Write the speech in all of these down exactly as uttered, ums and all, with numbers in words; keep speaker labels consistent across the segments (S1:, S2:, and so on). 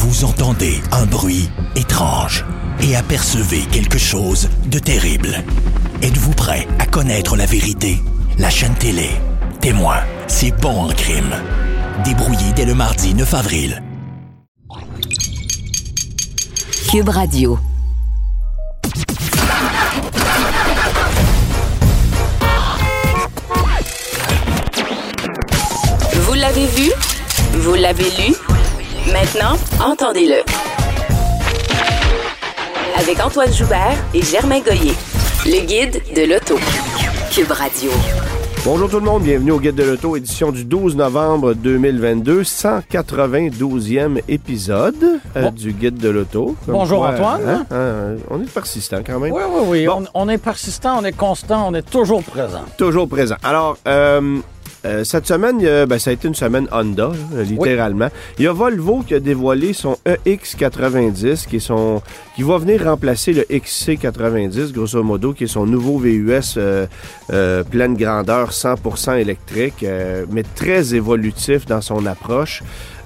S1: Vous entendez un bruit étrange et apercevez quelque chose de terrible. Êtes-vous prêt à connaître la vérité? La chaîne télé Témoin, c'est bon en crime. Débrouillé dès le mardi neuf avril.
S2: Cube Radio.
S3: Vous l'avez vu? Vous l'avez lu? Maintenant, entendez-le. Avec Antoine Joubert et Germain Goyer, le guide de l'auto. Cube Radio.
S4: Bonjour tout le monde, bienvenue au Guide de l'auto, édition du douze novembre deux mille vingt-deux, cent quatre-vingt-douzième épisode euh, bon. du Guide de l'auto. Comme
S5: Bonjour
S4: quoi,
S5: Antoine.
S4: Hein, hein, on est persistant quand même.
S5: Oui, oui, oui.
S4: Bon.
S5: On, on est persistant, on est constant, on est toujours présent.
S4: Toujours présent. Alors, euh, euh, cette semaine, euh, ben, ça a été une semaine Honda, là, littéralement. Oui. Il y a Volvo qui a dévoilé son E X quatre-vingt-dix, qui est son, qui va venir remplacer le X C quatre-vingt-dix, grosso modo, qui est son nouveau V U S euh, euh, pleine grandeur, cent pour cent électrique, euh, mais très évolutif dans son approche.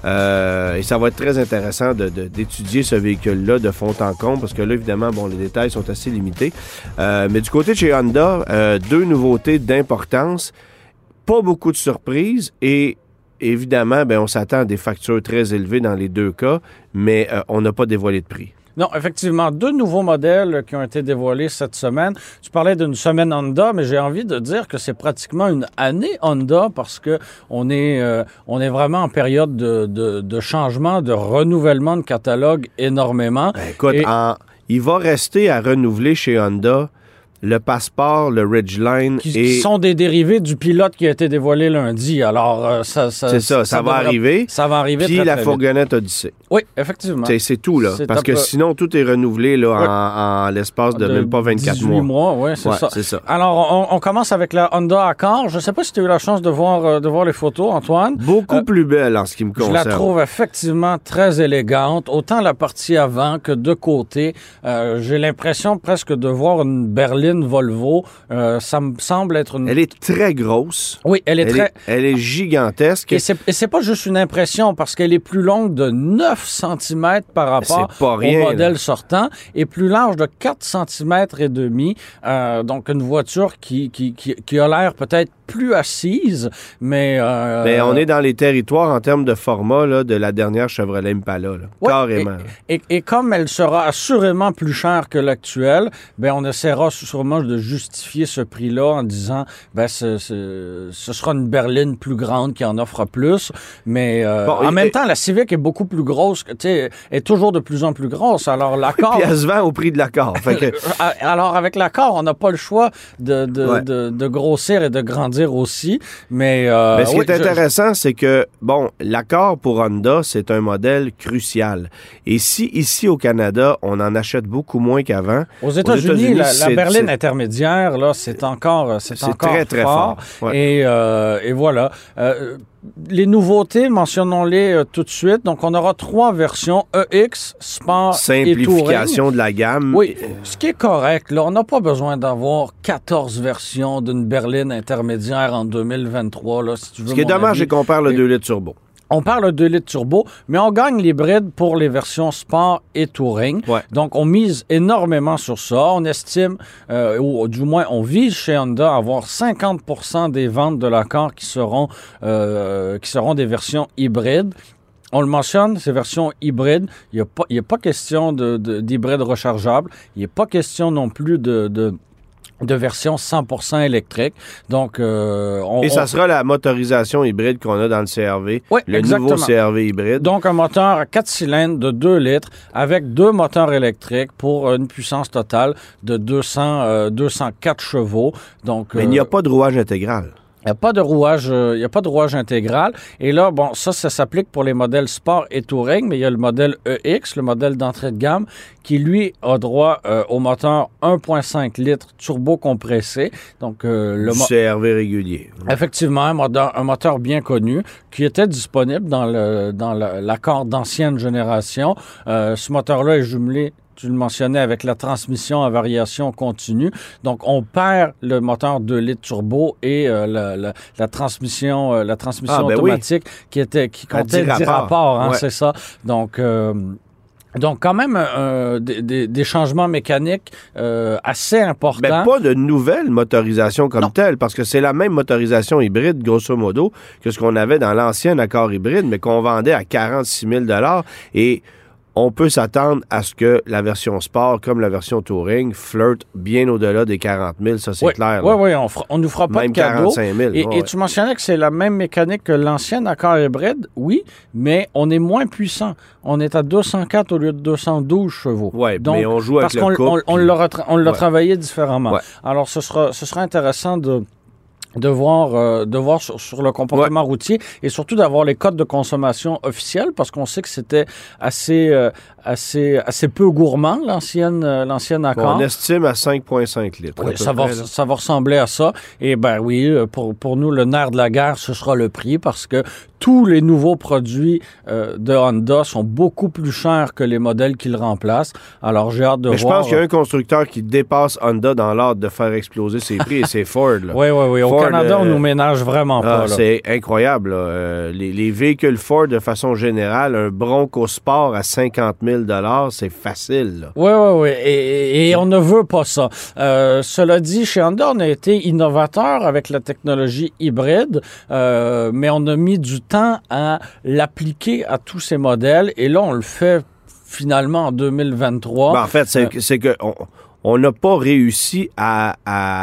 S4: Euh, et ça va être très intéressant de, de, d'étudier ce véhicule-là de fond en comble, parce que là, évidemment, bon, les détails sont assez limités. Euh, mais du côté de chez Honda, euh, deux nouveautés d'importance, pas beaucoup de surprises et évidemment, ben, on s'attend à des factures très élevées dans les deux cas, mais euh, on n'a pas dévoilé de prix.
S5: Non, effectivement, deux nouveaux modèles qui ont été dévoilés cette semaine. Tu parlais d'une semaine Honda, mais j'ai envie de dire que c'est pratiquement une année Honda parce que on est, euh, on est vraiment en période de, de, de changement, de renouvellement de catalogue énormément.
S4: Ben, écoute,
S5: Et...
S4: en, il va rester à renouveler chez Honda le Passport, le Ridgeline
S5: qui,
S4: et...
S5: qui sont des dérivés du pilote qui a été dévoilé lundi. Alors, euh, ça, ça...
S4: C'est ça, ça, ça va devrait... arriver.
S5: Ça va arriver
S4: Puis
S5: très,
S4: la
S5: très
S4: fourgonnette Odyssey.
S5: Oui, effectivement.
S4: C'est, c'est tout, là.
S5: C'est
S4: parce que
S5: peu...
S4: sinon, tout est renouvelé là,
S5: oui.
S4: en, en l'espace de, de même pas vingt-quatre
S5: dix-huit
S4: mois.
S5: mois, oui, c'est,
S4: ouais,
S5: ça.
S4: c'est ça.
S5: Alors, on, on commence avec la Honda Accord. Je ne sais pas si tu as eu la chance de voir, de voir les photos, Antoine.
S4: Beaucoup euh, plus belle en ce qui me concerne.
S5: Je la trouve effectivement très élégante, autant la partie avant que de côté. Euh, j'ai l'impression presque de voir une berline Volvo. Euh, ça me semble être une...
S4: Elle est très grosse.
S5: Oui, elle est
S4: elle
S5: très...
S4: Est, elle est gigantesque.
S5: Et c'est, et c'est pas juste une impression, parce qu'elle est plus longue de neuf centimètres par rapport
S4: pas rien,
S5: au modèle
S4: là.
S5: sortant, et plus large de quatre centimètres et demi. Euh, donc, une voiture qui, qui, qui, qui a l'air peut-être plus assise, mais... Euh,
S4: mais on est dans les territoires en termes de format là, de la dernière Chevrolet Impala, là,
S5: ouais,
S4: carrément.
S5: Et, et, et comme elle sera assurément plus chère que l'actuelle, ben on essaiera sûrement de justifier ce prix-là en disant ben ce, ce, ce sera une berline plus grande qui en offre plus, mais euh, bon, en et, même et, temps, la Civic est beaucoup plus grosse, tu sais, est toujours de plus en plus grosse, alors l'Accord...
S4: Puis elle se vend au prix de l'Accord. Fait que...
S5: alors avec l'Accord, on n'a pas le choix de, de, ouais. de, de grossir et de grandir aussi, mais... Euh,
S4: mais ce
S5: oui,
S4: qui est
S5: je,
S4: intéressant, c'est que, bon, l'Accord pour Honda, c'est un modèle crucial. Et si, ici, au Canada, on en achète beaucoup moins qu'avant...
S5: Aux États-Unis, aux États-Unis la, la berline c'est... intermédiaire, là, c'est encore, c'est
S4: c'est
S5: encore
S4: très, très
S5: fort.
S4: fort. Ouais.
S5: Et, euh, et voilà. Euh, les nouveautés, mentionnons-les euh, tout de suite. Donc, on aura trois versions, E X, Sport et Touring.
S4: Simplification de la gamme.
S5: Oui, ce qui est correct. Là, on n'a pas besoin d'avoir quatorze versions d'une berline intermédiaire en deux mille vingt-trois. Là, si tu veux.
S4: Ce qui est dommage,
S5: avis.
S4: c'est qu'on parle de deux litres turbo.
S5: On parle de deux litres turbo, mais on gagne l'hybride pour les versions Sport et Touring.
S4: Ouais.
S5: Donc, on mise énormément sur ça. On estime, euh, ou du moins, on vise chez Honda à avoir cinquante pour cent des ventes de l'Accord qui seront, euh, qui seront des versions hybrides. On le mentionne, ces versions hybrides, il n'y a pas, il n'y a pas question de, de, d'hybride rechargeable. Il n'y a pas question non plus de... de de version cent pour cent électrique. Donc, euh, on,
S4: Et ça
S5: on...
S4: sera la motorisation hybride qu'on a dans le C R V.
S5: Oui,
S4: le
S5: exactement.
S4: nouveau C R V hybride.
S5: Donc, un moteur à quatre cylindres de deux litres avec deux moteurs électriques pour une puissance totale de deux cents, euh, deux cent quatre chevaux. Donc,
S4: Mais euh, il n'y a pas de rouage intégral.
S5: Il n'y a pas de rouage, euh, il y a pas de rouage intégral. Et là, bon, ça, ça s'applique pour les modèles Sport et Touring, mais il y a le modèle E X, le modèle d'entrée de gamme, qui, lui, a droit euh, au moteur un virgule cinq litres turbo compressé. Donc, euh, le
S4: mo- C R V régulier.
S5: Effectivement, un moteur, un moteur bien connu qui était disponible dans, le, dans le, l'Accord d'ancienne génération. Euh, ce moteur-là est jumelé tu le mentionnais, avec la transmission à variation continue. Donc, on perd le moteur deux litres turbo et euh, la, la, la transmission, euh, la transmission
S4: ah, ben
S5: automatique
S4: oui.
S5: qui était qui comptait
S4: dix
S5: dix rapports, rapports hein,
S4: ouais.
S5: c'est ça. Donc, euh, Donc, quand même, euh, des, des, des changements mécaniques euh, assez importants.
S4: Mais pas de nouvelle motorisation comme
S5: non.
S4: telle, parce que c'est la même motorisation hybride, grosso modo, que ce qu'on avait dans l'ancien Accord hybride, mais qu'on vendait à quarante-six mille dollars. Et on peut s'attendre à ce que la version Sport, comme la version Touring, flirte bien au-delà des quarante mille, ça c'est
S5: oui,
S4: clair.
S5: Oui, oui, on ne nous fera pas
S4: même
S5: de cadeau.
S4: quarante-cinq mille.
S5: Et,
S4: ouais.
S5: et tu mentionnais que c'est la même mécanique que l'ancien Accord hybride, oui, mais on est moins puissant. On est à deux cent quatre au lieu de deux cent douze chevaux.
S4: Oui,
S5: Donc,
S4: mais on joue avec
S5: parce
S4: le
S5: qu'on
S4: couple.
S5: on, on
S4: puis...
S5: l'a, retra- on l'a
S4: ouais.
S5: travaillé différemment.
S4: Ouais.
S5: Alors, ce sera, ce sera intéressant de... de voir, euh, de voir sur, sur le comportement ouais. routier et surtout d'avoir les codes de consommation officiels parce qu'on sait que c'était assez, euh, assez, assez peu gourmand, l'ancienne, euh, l'ancienne Accord.
S4: On estime à cinq virgule cinq litres.
S5: Oui, ça, va, près, ça va ressembler à ça. Et ben oui, pour, pour nous, le nerf de la guerre, ce sera le prix parce que tous les nouveaux produits euh, de Honda sont beaucoup plus chers que les modèles qu'ils remplacent. Alors, j'ai hâte de
S4: Mais
S5: voir...
S4: je pense qu'il y a un constructeur qui dépasse Honda dans l'art de faire exploser ses prix et c'est Ford. Là.
S5: Oui, oui, oui. Au
S4: Ford,
S5: Canada,
S4: euh,
S5: on nous ménage vraiment pas.
S4: Ah,
S5: là.
S4: C'est incroyable. Là. Euh, les, les véhicules Ford, de façon générale, un Bronco Sport à cinquante mille dollars, c'est facile. Là.
S5: Oui, oui, oui. Et, et on ne veut pas ça. Euh, cela dit, chez Honda, on a été innovateur avec la technologie hybride, euh, mais on a mis du temps à l'appliquer à tous ces modèles. Et là, on le fait finalement en deux mille vingt-trois.
S4: Ben, en fait, c'est,
S5: euh,
S4: c'est que... On, On n'a pas réussi à,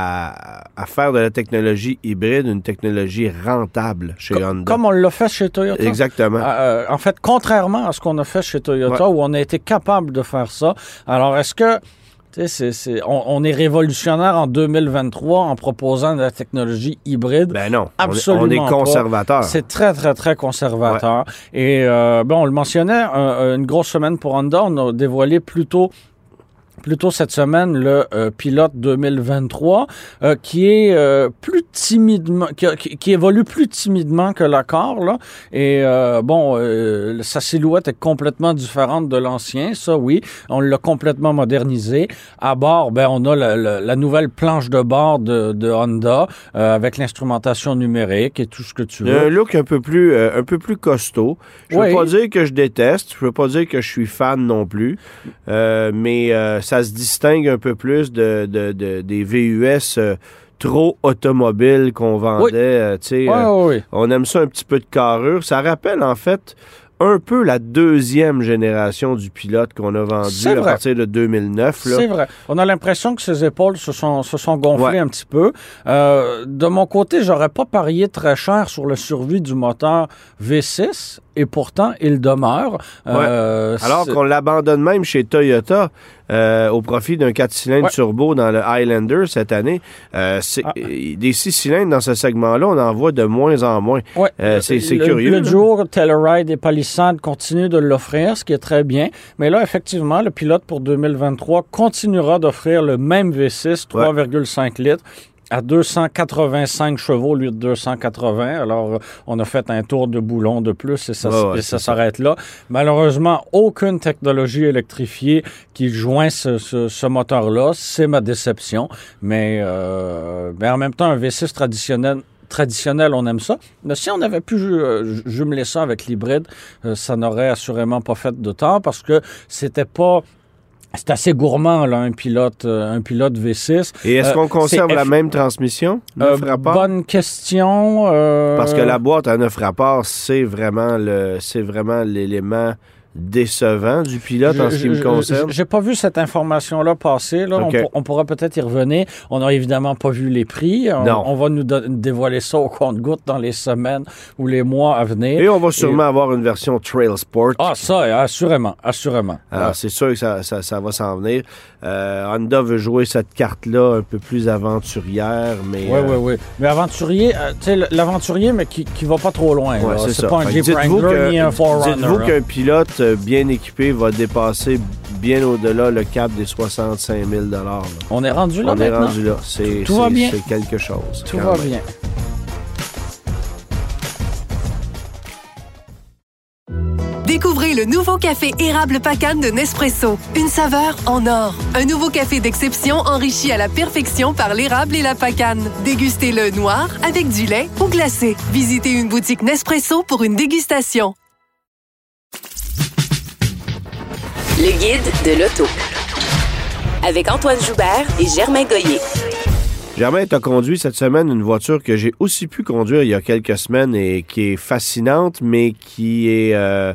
S4: à, à faire de la technologie hybride une technologie rentable chez
S5: com-
S4: Honda.
S5: Comme on l'a fait chez Toyota.
S4: Exactement.
S5: Euh, en fait, contrairement à ce qu'on a fait chez Toyota, ouais. où on a été capable de faire ça. Alors, est-ce que... C'est, c'est, on, on est révolutionnaire en deux mille vingt-trois en proposant de la technologie hybride.
S4: Ben non,
S5: absolument
S4: on est, on est conservateur.
S5: Pas. C'est très, très, très conservateur. Ouais. Et euh, bon, on le mentionnait, un, une grosse semaine pour Honda. On a dévoilé plutôt... Plus tôt cette semaine, le euh, pilote deux mille vingt-trois, euh, qui est euh, plus timidement, qui, qui, qui évolue plus timidement que l'Accord, là. Et euh, bon, euh, sa silhouette est complètement différente de l'ancien, ça oui. On l'a complètement modernisé. À bord, ben on a la, la, la nouvelle planche de bord de, de Honda euh, avec l'instrumentation numérique et tout ce que tu veux.
S4: Un look un peu plus, euh, un peu plus costaud. Je
S5: oui.
S4: veux pas dire que je déteste, je veux pas dire que je suis fan non plus, euh, mais euh, ça se distingue un peu plus de, de, de des V U S euh, trop automobiles qu'on vendait.
S5: Oui.
S4: Euh, tu sais,
S5: oui,
S4: euh,
S5: oui, oui.
S4: On aime ça un petit peu de carrure. Ça rappelle en fait un peu la deuxième génération du pilote qu'on a vendu à partir de deux mille neuf. Là.
S5: C'est vrai. On a l'impression que ses épaules se sont, se sont gonflées
S4: ouais.
S5: un petit peu. Euh, de mon côté, j'aurais pas parié très cher sur le survie du moteur V six. Et pourtant, il demeure. Euh,
S4: ouais. Alors
S5: c'est...
S4: qu'on l'abandonne même chez Toyota euh, au profit d'un quatre cylindres
S5: ouais.
S4: turbo dans le Highlander cette année. Euh, c'est, ah. Des six cylindres dans ce segment-là, on en voit de moins en moins.
S5: Ouais.
S4: Euh, c'est, c'est
S5: le,
S4: curieux.
S5: Le Duo, Telluride et Palisade continuent de l'offrir, ce qui est très bien. Mais là, effectivement, le pilote pour deux mille vingt-trois continuera d'offrir le même V six, trois virgule cinq litres. À deux cent quatre-vingt-cinq chevaux au lieu de deux cent quatre-vingts. Alors, on a fait un tour de boulon de plus et ça,
S4: oh, ouais,
S5: et ça s'arrête là. Malheureusement, aucune technologie électrifiée qui joint ce, ce, ce moteur-là. C'est ma déception. Mais, euh, mais en même temps, un V six traditionnel... traditionnel, on aime ça. Mais si on avait pu euh, jumeler ça avec l'hybride, euh, ça n'aurait assurément pas fait de tort parce que c'était pas... C'est assez gourmand, là, un pilote, euh, un pilote V six.
S4: Et est-ce euh, qu'on conserve
S5: F...
S4: la même transmission? neuf
S5: euh,
S4: rapports?
S5: Bonne question. Euh...
S4: Parce que la boîte à neuf rapports, c'est vraiment le, c'est vraiment l'élément décevant du pilote
S5: je,
S4: en ce qui
S5: je,
S4: me concerne.
S5: J'ai pas vu cette information-là passer. Là.
S4: Okay.
S5: On, on pourra peut-être y revenir. On n'a évidemment pas vu les prix. On,
S4: non.
S5: on va nous do- dévoiler ça au compte-gouttes dans les semaines ou les mois à venir.
S4: Et on va sûrement Et... avoir une version Trail Sport.
S5: Ah, ça, assurément, assurément.
S4: Alors,
S5: ouais.
S4: c'est sûr que ça, ça, ça va s'en venir. Euh, Honda veut jouer cette carte-là un peu plus aventurière, mais...
S5: Oui, oui, oui. Mais aventurier, euh, tu sais, l'aventurier, mais qui ne va pas trop loin.
S4: Ouais, c'est,
S5: c'est
S4: ça.
S5: pas un
S4: Jeep
S5: Wrangler ni un Forerunner.
S4: Dites-vous qu'un pilote bien équipé va dépasser bien au-delà le cap des soixante-cinq mille dollars.
S5: On est rendu là
S4: On
S5: maintenant?
S4: est rendu là. C'est,
S5: Tout
S4: c'est,
S5: va bien.
S4: C'est quelque chose.
S5: Tout va même. bien.
S6: Découvrez le nouveau café érable Pacane de Nespresso. Une saveur en or. Un nouveau café d'exception enrichi à la perfection par l'érable et la Pacane. Dégustez-le noir, avec du lait ou glacé. Visitez une boutique Nespresso pour une dégustation.
S3: Le guide de l'auto. Avec Antoine Joubert et Germain Goyer.
S4: Germain, tu as conduit cette semaine une voiture que j'ai aussi pu conduire il y a quelques semaines et qui est fascinante, mais qui est euh,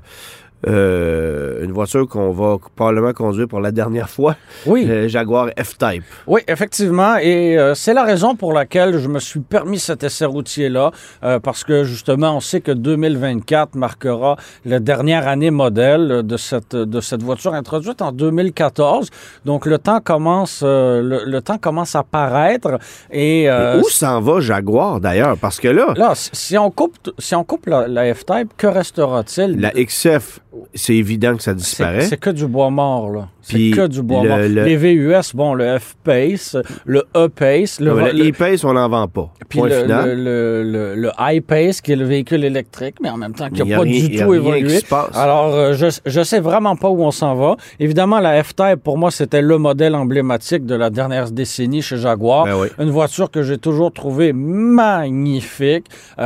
S4: euh, une voiture qu'on va probablement conduire pour la dernière fois.
S5: Oui.
S4: Le Jaguar F-Type.
S5: Oui, effectivement. Et euh, c'est la raison pour laquelle je me suis permis cet essai routier-là, euh, parce que justement, on sait que deux mille vingt-quatre marquera la dernière année modèle de cette, de cette voiture introduite en deux mille quatorze. Donc, le temps commence, euh, le, le temps commence à paraître. Et, euh,
S4: Où s'en va Jaguar, d'ailleurs? Parce que là...
S5: Là, si on coupe, si on coupe la, la F-Type, que restera-t-il?
S4: La X F, c'est évident que ça disparaît.
S5: C'est, c'est que du bois mort, là. C'est
S4: Puis
S5: que du bois
S4: le,
S5: mort.
S4: le...
S5: Les V U S, bon, le F-Pace, le E-Pace...
S4: Le,
S5: le,
S4: le E-Pace, on n'en vend pas.
S5: Puis
S4: Point
S5: le,
S4: final.
S5: le, le, le, le I-Pace, qui est le véhicule électrique, mais en même temps qui n'a pas
S4: rien,
S5: du tout évolué. Alors, euh, je je sais vraiment pas où on s'en va. Évidemment, la F-Type, pour moi, c'était le modèle emblématique de la dernière décennie chez Jaguar.
S4: Ben oui.
S5: Une voiture que j'ai toujours trouvée magnifique.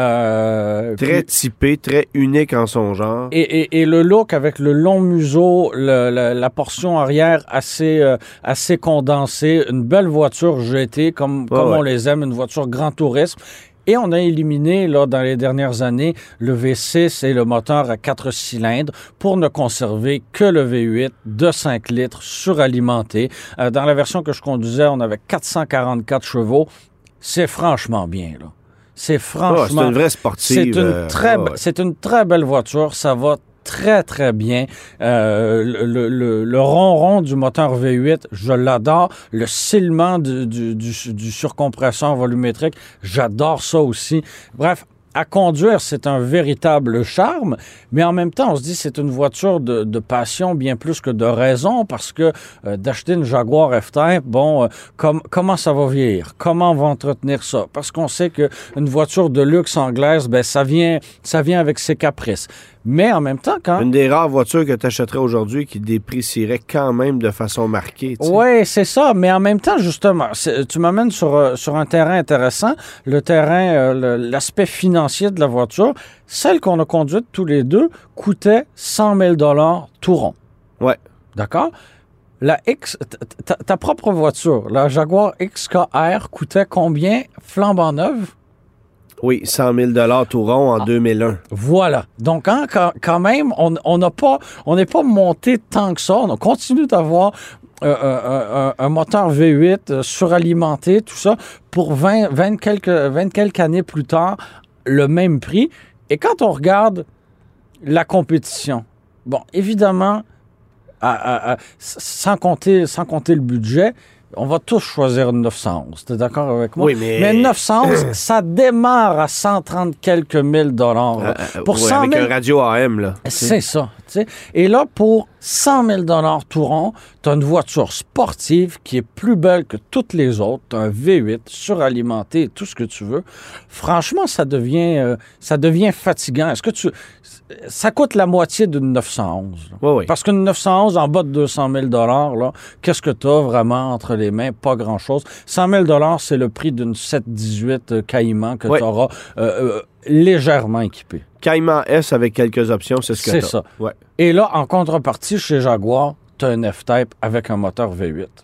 S5: Euh,
S4: très
S5: puis,
S4: typé, très unique en son genre.
S5: Et, et, et le look avec le long museau, le, la, la portion arrière assez, euh, assez condensée, une belle voiture G T, comme,
S4: oh,
S5: comme
S4: ouais.
S5: on les aime, une voiture grand tourisme. Et on a éliminé, là, dans les dernières années, le V six et le moteur à quatre cylindres pour ne conserver que le V huit de cinq litres suralimenté. Euh, dans la version que je conduisais, on avait quatre cent quarante-quatre chevaux. C'est franchement bien, là. C'est franchement...
S4: Oh, c'est une vraie sportive.
S5: C'est une,
S4: euh,
S5: très,
S4: oh, ouais.
S5: c'est une très belle voiture. Ça va très, très bien. Euh, le, le, le ronron du moteur V huit, je l'adore. Le silement du, du, du, du surcompresseur volumétrique, j'adore ça aussi. Bref, à conduire, c'est un véritable charme, mais en même temps, on se dit c'est une voiture de, de passion bien plus que de raison, parce que euh, d'acheter une Jaguar F-Type, bon, euh, com- comment ça va vieillir? Comment on va entretenir ça? Parce qu'on sait qu'une voiture de luxe anglaise, ben ça vient, ça vient avec ses caprices. Mais en même temps, quand...
S4: Une des rares voitures que tu achèterais aujourd'hui qui déprécierait quand même de façon marquée.
S5: Oui, c'est ça. Mais en même temps, justement, tu m'amènes sur, euh, sur un terrain intéressant, le terrain, euh, le, l'aspect financier de la voiture. Celle qu'on a conduite tous les deux coûtait cent mille dollars tout rond.
S4: Ouais.
S5: D'accord? La X, ta, ta propre voiture, la Jaguar X K R coûtait combien flambant neuve?
S4: Oui, cent mille dollars tout rond en ah. deux mille un.
S5: Voilà. Donc, hein, quand, quand même, on n'a pas, on n'est pas monté tant que ça. On continue d'avoir euh, un, un, un moteur V huit euh, suralimenté, tout ça, pour vingt, vingt, quelques, vingt quelques années plus tard, le même prix. Et quand on regarde la compétition, bon, évidemment, à, à, à, sans compter, sans compter le budget, on va tous choisir une neuf cent onze. T'es d'accord avec moi?
S4: Oui, mais...
S5: Mais une neuf cent onze, ça démarre à cent trente quelques mille dollars.
S4: Euh,
S5: pour
S4: ouais,
S5: cent mille...
S4: avec un radio A M, là.
S5: C'est ça. T'sais. Et là, pour cent mille dollars tout rond, tu as une voiture sportive qui est plus belle que toutes les autres. Tu as un V huit suralimenté, tout ce que tu veux. Franchement, ça devient, euh, ça devient fatigant. Est-ce que tu... Ça coûte la moitié d'une neuf cent onze.
S4: Oui, oui.
S5: Parce qu'une neuf cent onze en bas de deux cent mille dollars, là, qu'est-ce que tu as vraiment entre les mains? Pas grand-chose. cent mille dollars, c'est le prix d'une sept dix-huit Cayman que
S4: oui.
S5: tu auras euh, euh, légèrement équipée.
S4: Cayman S avec quelques options, c'est ce que
S5: C'est
S4: t'as.
S5: ça.
S4: Ouais.
S5: Et là, en contrepartie, chez Jaguar, tu as un F-Type avec un moteur V huit.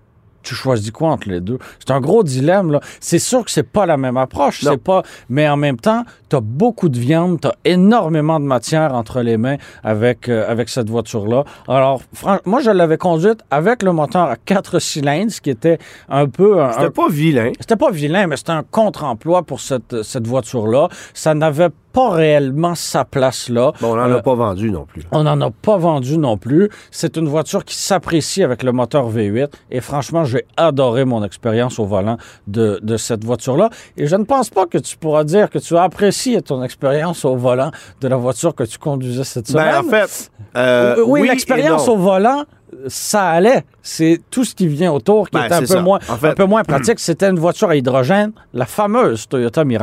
S5: Tu choisis quoi entre les deux? C'est un gros dilemme, là. C'est sûr que c'est pas la même approche,
S4: non.
S5: c'est pas... Mais en même temps, tu as beaucoup de viande, tu as énormément de matière entre les mains avec, euh, avec cette voiture-là. Alors, franchement, moi, je l'avais conduite avec le moteur à quatre cylindres, ce qui était un peu... Un,
S4: c'était
S5: un...
S4: pas vilain.
S5: C'était pas vilain, mais c'était un contre-emploi pour cette, cette voiture-là. Ça n'avait pas réellement sa place là.
S4: Bon, on n'en
S5: euh,
S4: a pas vendu non plus.
S5: On n'en a pas vendu non plus. C'est une voiture qui s'apprécie avec le moteur V huit. Et franchement, j'ai adoré mon expérience au volant de, de cette voiture-là. Et je ne pense pas que tu pourras dire que tu as apprécié ton expérience au volant de la voiture que tu conduisais cette semaine.
S4: Ben, en fait, euh,
S5: oui,
S4: oui
S5: l'expérience au volant, ça allait. C'est tout ce qui vient autour qui
S4: ben,
S5: est un peu,
S4: ça.
S5: moins,
S4: en fait,
S5: un peu moins pratique. C'était une voiture à hydrogène, la fameuse Toyota Mirai.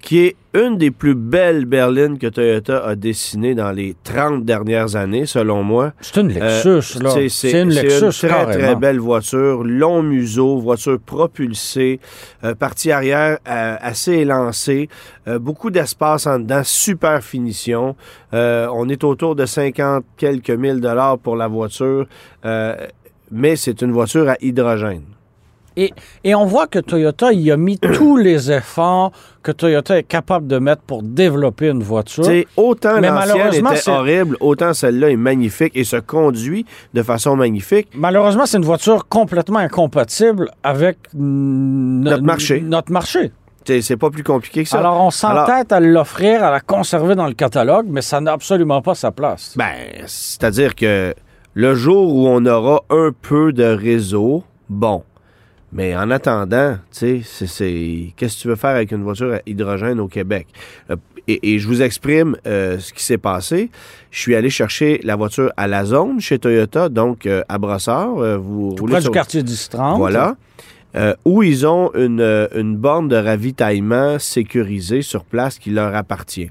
S4: qui est une des plus belles berlines que Toyota a dessinées dans les trente dernières années, selon moi.
S5: C'est une Lexus,
S4: euh,
S5: là.
S4: C'est,
S5: c'est une Lexus,
S4: C'est une très,
S5: carrément.
S4: très belle voiture. Long museau, voiture propulsée, euh, partie arrière euh, assez élancée, euh, beaucoup d'espace en dedans, super finition. Euh, on est autour de cinquante quelques mille dollars pour la voiture, euh, mais c'est une voiture à hydrogène.
S5: Et, et on voit que Toyota y a mis tous les efforts que Toyota est capable de mettre pour développer une voiture.
S4: T'sais, autant
S5: Mais
S4: l'ancienne
S5: malheureusement,
S4: était
S5: c'est-
S4: horrible, autant celle-là est magnifique et se conduit de façon magnifique.
S5: Malheureusement, c'est une voiture complètement incompatible avec n-
S4: Notre marché.
S5: Notre marché.
S4: T'sais, c'est pas plus compliqué que ça.
S5: Alors, on s'entête à l'offrir, à la conserver dans le catalogue, mais ça n'a absolument pas sa place.
S4: Ben, c'est-à-dire que le jour où on aura un peu de réseau, bon. Mais en attendant, tu sais, c'est, c'est... qu'est-ce que tu veux faire avec une voiture à hydrogène au Québec? Euh, et, et je vous exprime euh, ce qui s'est passé. Je suis allé chercher la voiture à la zone chez Toyota, donc euh, à Brossard. Euh, vous
S5: Tout
S4: roulez
S5: près
S4: sur-
S5: du quartier dix trente.
S4: Voilà. Euh, où ils ont une, euh, une borne de ravitaillement sécurisée sur place qui leur appartient.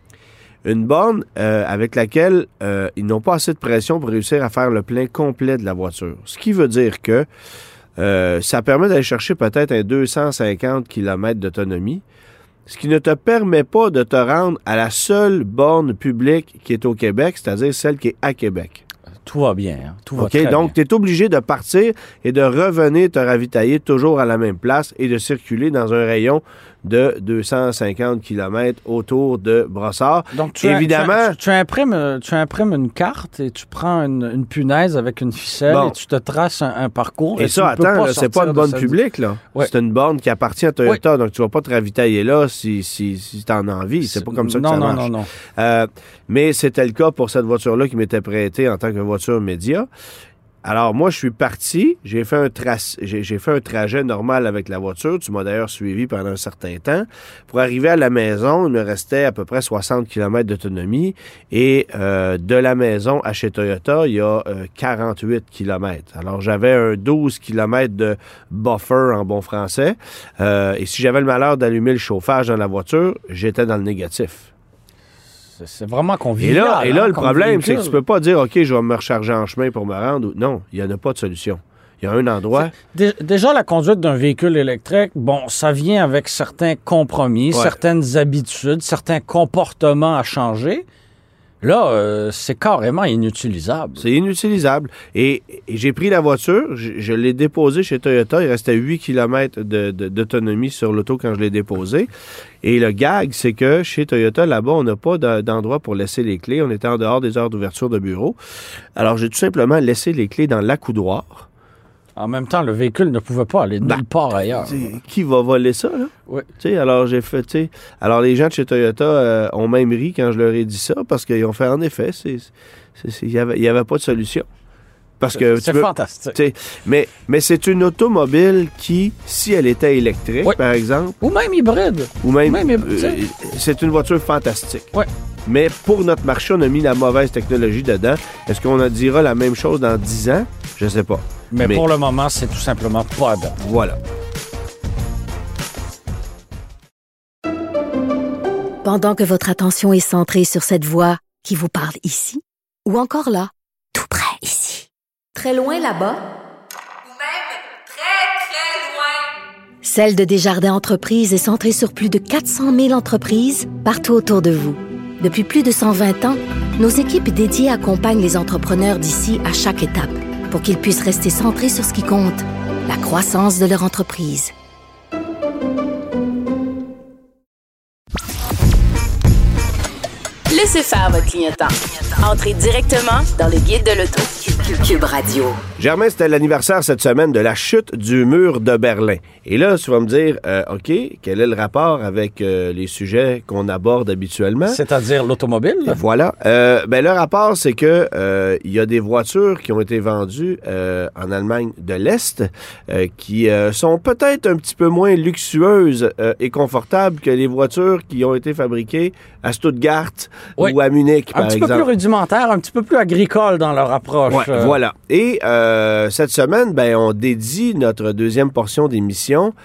S4: Une borne euh, avec laquelle euh, ils n'ont pas assez de pression pour réussir à faire le plein complet de la voiture. Ce qui veut dire que euh, ça permet d'aller chercher peut-être un deux cent cinquante kilomètres d'autonomie, ce qui ne te permet pas de te rendre à la seule borne publique qui est au Québec, c'est-à-dire celle qui est à Québec.
S5: Tout va bien. Hein. Tout va
S4: OK,
S5: très
S4: donc tu
S5: bien.
S4: es obligé de partir et de revenir te ravitailler toujours à la même place et de circuler dans un rayon de deux cent cinquante kilomètres autour de Brossard.
S5: Donc, tu,
S4: Évidemment,
S5: tu, tu, imprimes, euh, tu imprimes une carte et tu prends une, une punaise avec une ficelle
S4: Bon.
S5: et tu te traces un, un parcours.
S4: et,
S5: et
S4: ça,
S5: tu ne peux
S4: attends,
S5: pas
S4: là, c'est
S5: sortir
S4: pas une
S5: de
S4: borne
S5: cette-
S4: publique, là.
S5: Ouais.
S4: C'est une borne qui appartient à Toyota, donc tu vas pas te ravitailler là si, si, si tu en as envie. C'est pas comme ça que
S5: non,
S4: ça
S5: non,
S4: marche.
S5: Non, non, non.
S4: Euh, mais c'était le cas pour cette voiture-là qui m'était prêtée en tant que voiture média. Alors, moi, je suis parti. J'ai fait un trac- j'ai, j'ai fait un trajet normal avec la voiture. Tu m'as d'ailleurs suivi pendant un certain temps. Pour arriver à la maison, il me restait à peu près soixante kilomètres d'autonomie. Et euh, de la maison à chez Toyota, il y a euh, quarante-huit kilomètres. Alors, j'avais un douze kilomètres de buffer en bon français. Euh, et si j'avais le malheur d'allumer le chauffage dans la voiture, j'étais dans le négatif.
S5: C'est, c'est vraiment
S4: Et
S5: convivial.
S4: là, et là
S5: hein,
S4: le
S5: comme
S4: problème, c'est
S5: véhicule.
S4: que tu peux pas dire, OK, je vais me recharger en chemin pour me rendre. Non, il n'y en a pas de solution. Il y a un endroit.
S5: Dé- Déjà, la conduite d'un véhicule électrique, bon, ça vient avec certains compromis,
S4: Ouais.
S5: certaines habitudes, certains comportements à changer. Là, euh, c'est carrément inutilisable.
S4: C'est inutilisable. Et, et j'ai pris la voiture, je, je l'ai déposée chez Toyota. Il restait huit kilomètres de, de, d'autonomie sur l'auto quand je l'ai déposée. Et le gag, c'est que chez Toyota, là-bas, on n'a pas de- d'endroit pour laisser les clés. On était en dehors des heures d'ouverture de bureau. Alors, j'ai tout simplement laissé les clés dans l'accoudoir.
S5: En même temps, le véhicule ne pouvait pas aller
S4: Ben,
S5: nulle part ailleurs.
S4: T'sais, qui va voler ça, là?
S5: Oui.
S4: T'sais, alors j'ai fait, t'sais, alors les gens de chez Toyota euh, ont même ri quand je leur ai dit ça parce qu'ils ont fait en effet, c'est, c'est, c'est, il y avait, il y avait pas de solution. Parce que tu
S5: C'est
S4: veux-
S5: fantastique.
S4: t'sais, mais, mais c'est une automobile qui, si elle était électrique,
S5: Oui.
S4: par exemple,
S5: Ou même hybride.
S4: ou même,
S5: Même,
S4: euh,
S5: t'sais.
S4: c'est une voiture fantastique.
S5: Ouais.
S4: Mais pour notre marché, on a mis la mauvaise technologie dedans. Est-ce qu'on en dira la même chose dans dix ans? Je sais pas.
S5: Mais,
S4: Mais-
S5: pour le moment, c'est tout simplement pas adapté.
S4: Voilà.
S7: Pendant que votre attention est centrée sur cette voix qui vous parle ici, ou encore là, tout près ici, très loin là-bas,
S6: Ou même très, très loin.
S7: Celle de Desjardins Entreprises est centrée sur plus de quatre cent mille entreprises partout autour de vous. Depuis plus de cent vingt ans, nos équipes dédiées accompagnent les entrepreneurs d'ici à chaque étape pour qu'ils puissent rester centrés sur ce qui compte, la croissance de leur entreprise.
S3: Laissez faire votre clignotant. Entrez directement dans le guide de l'auto.
S2: Cube Radio.
S4: Germain, c'était l'anniversaire cette semaine de la chute du mur de Berlin. Et là, tu vas me dire, euh, OK, quel est le rapport avec euh, les sujets qu'on aborde habituellement?
S5: C'est-à-dire l'automobile.
S4: Voilà. Euh, ben, le rapport, c'est que euh, il y a des voitures qui ont été vendues euh, en Allemagne de l'Est euh, qui euh, sont peut-être un petit peu moins luxueuses euh, et confortables que les voitures qui ont été fabriquées à Stuttgart
S5: Oui.
S4: ou à Munich,
S5: Un
S4: par
S5: petit
S4: exemple.
S5: peu plus rudimentaire, un petit peu plus agricole dans leur approche.
S4: Ouais,
S5: euh,
S4: voilà. Et euh, cette semaine, ben, on dédie notre deuxième portion d'émission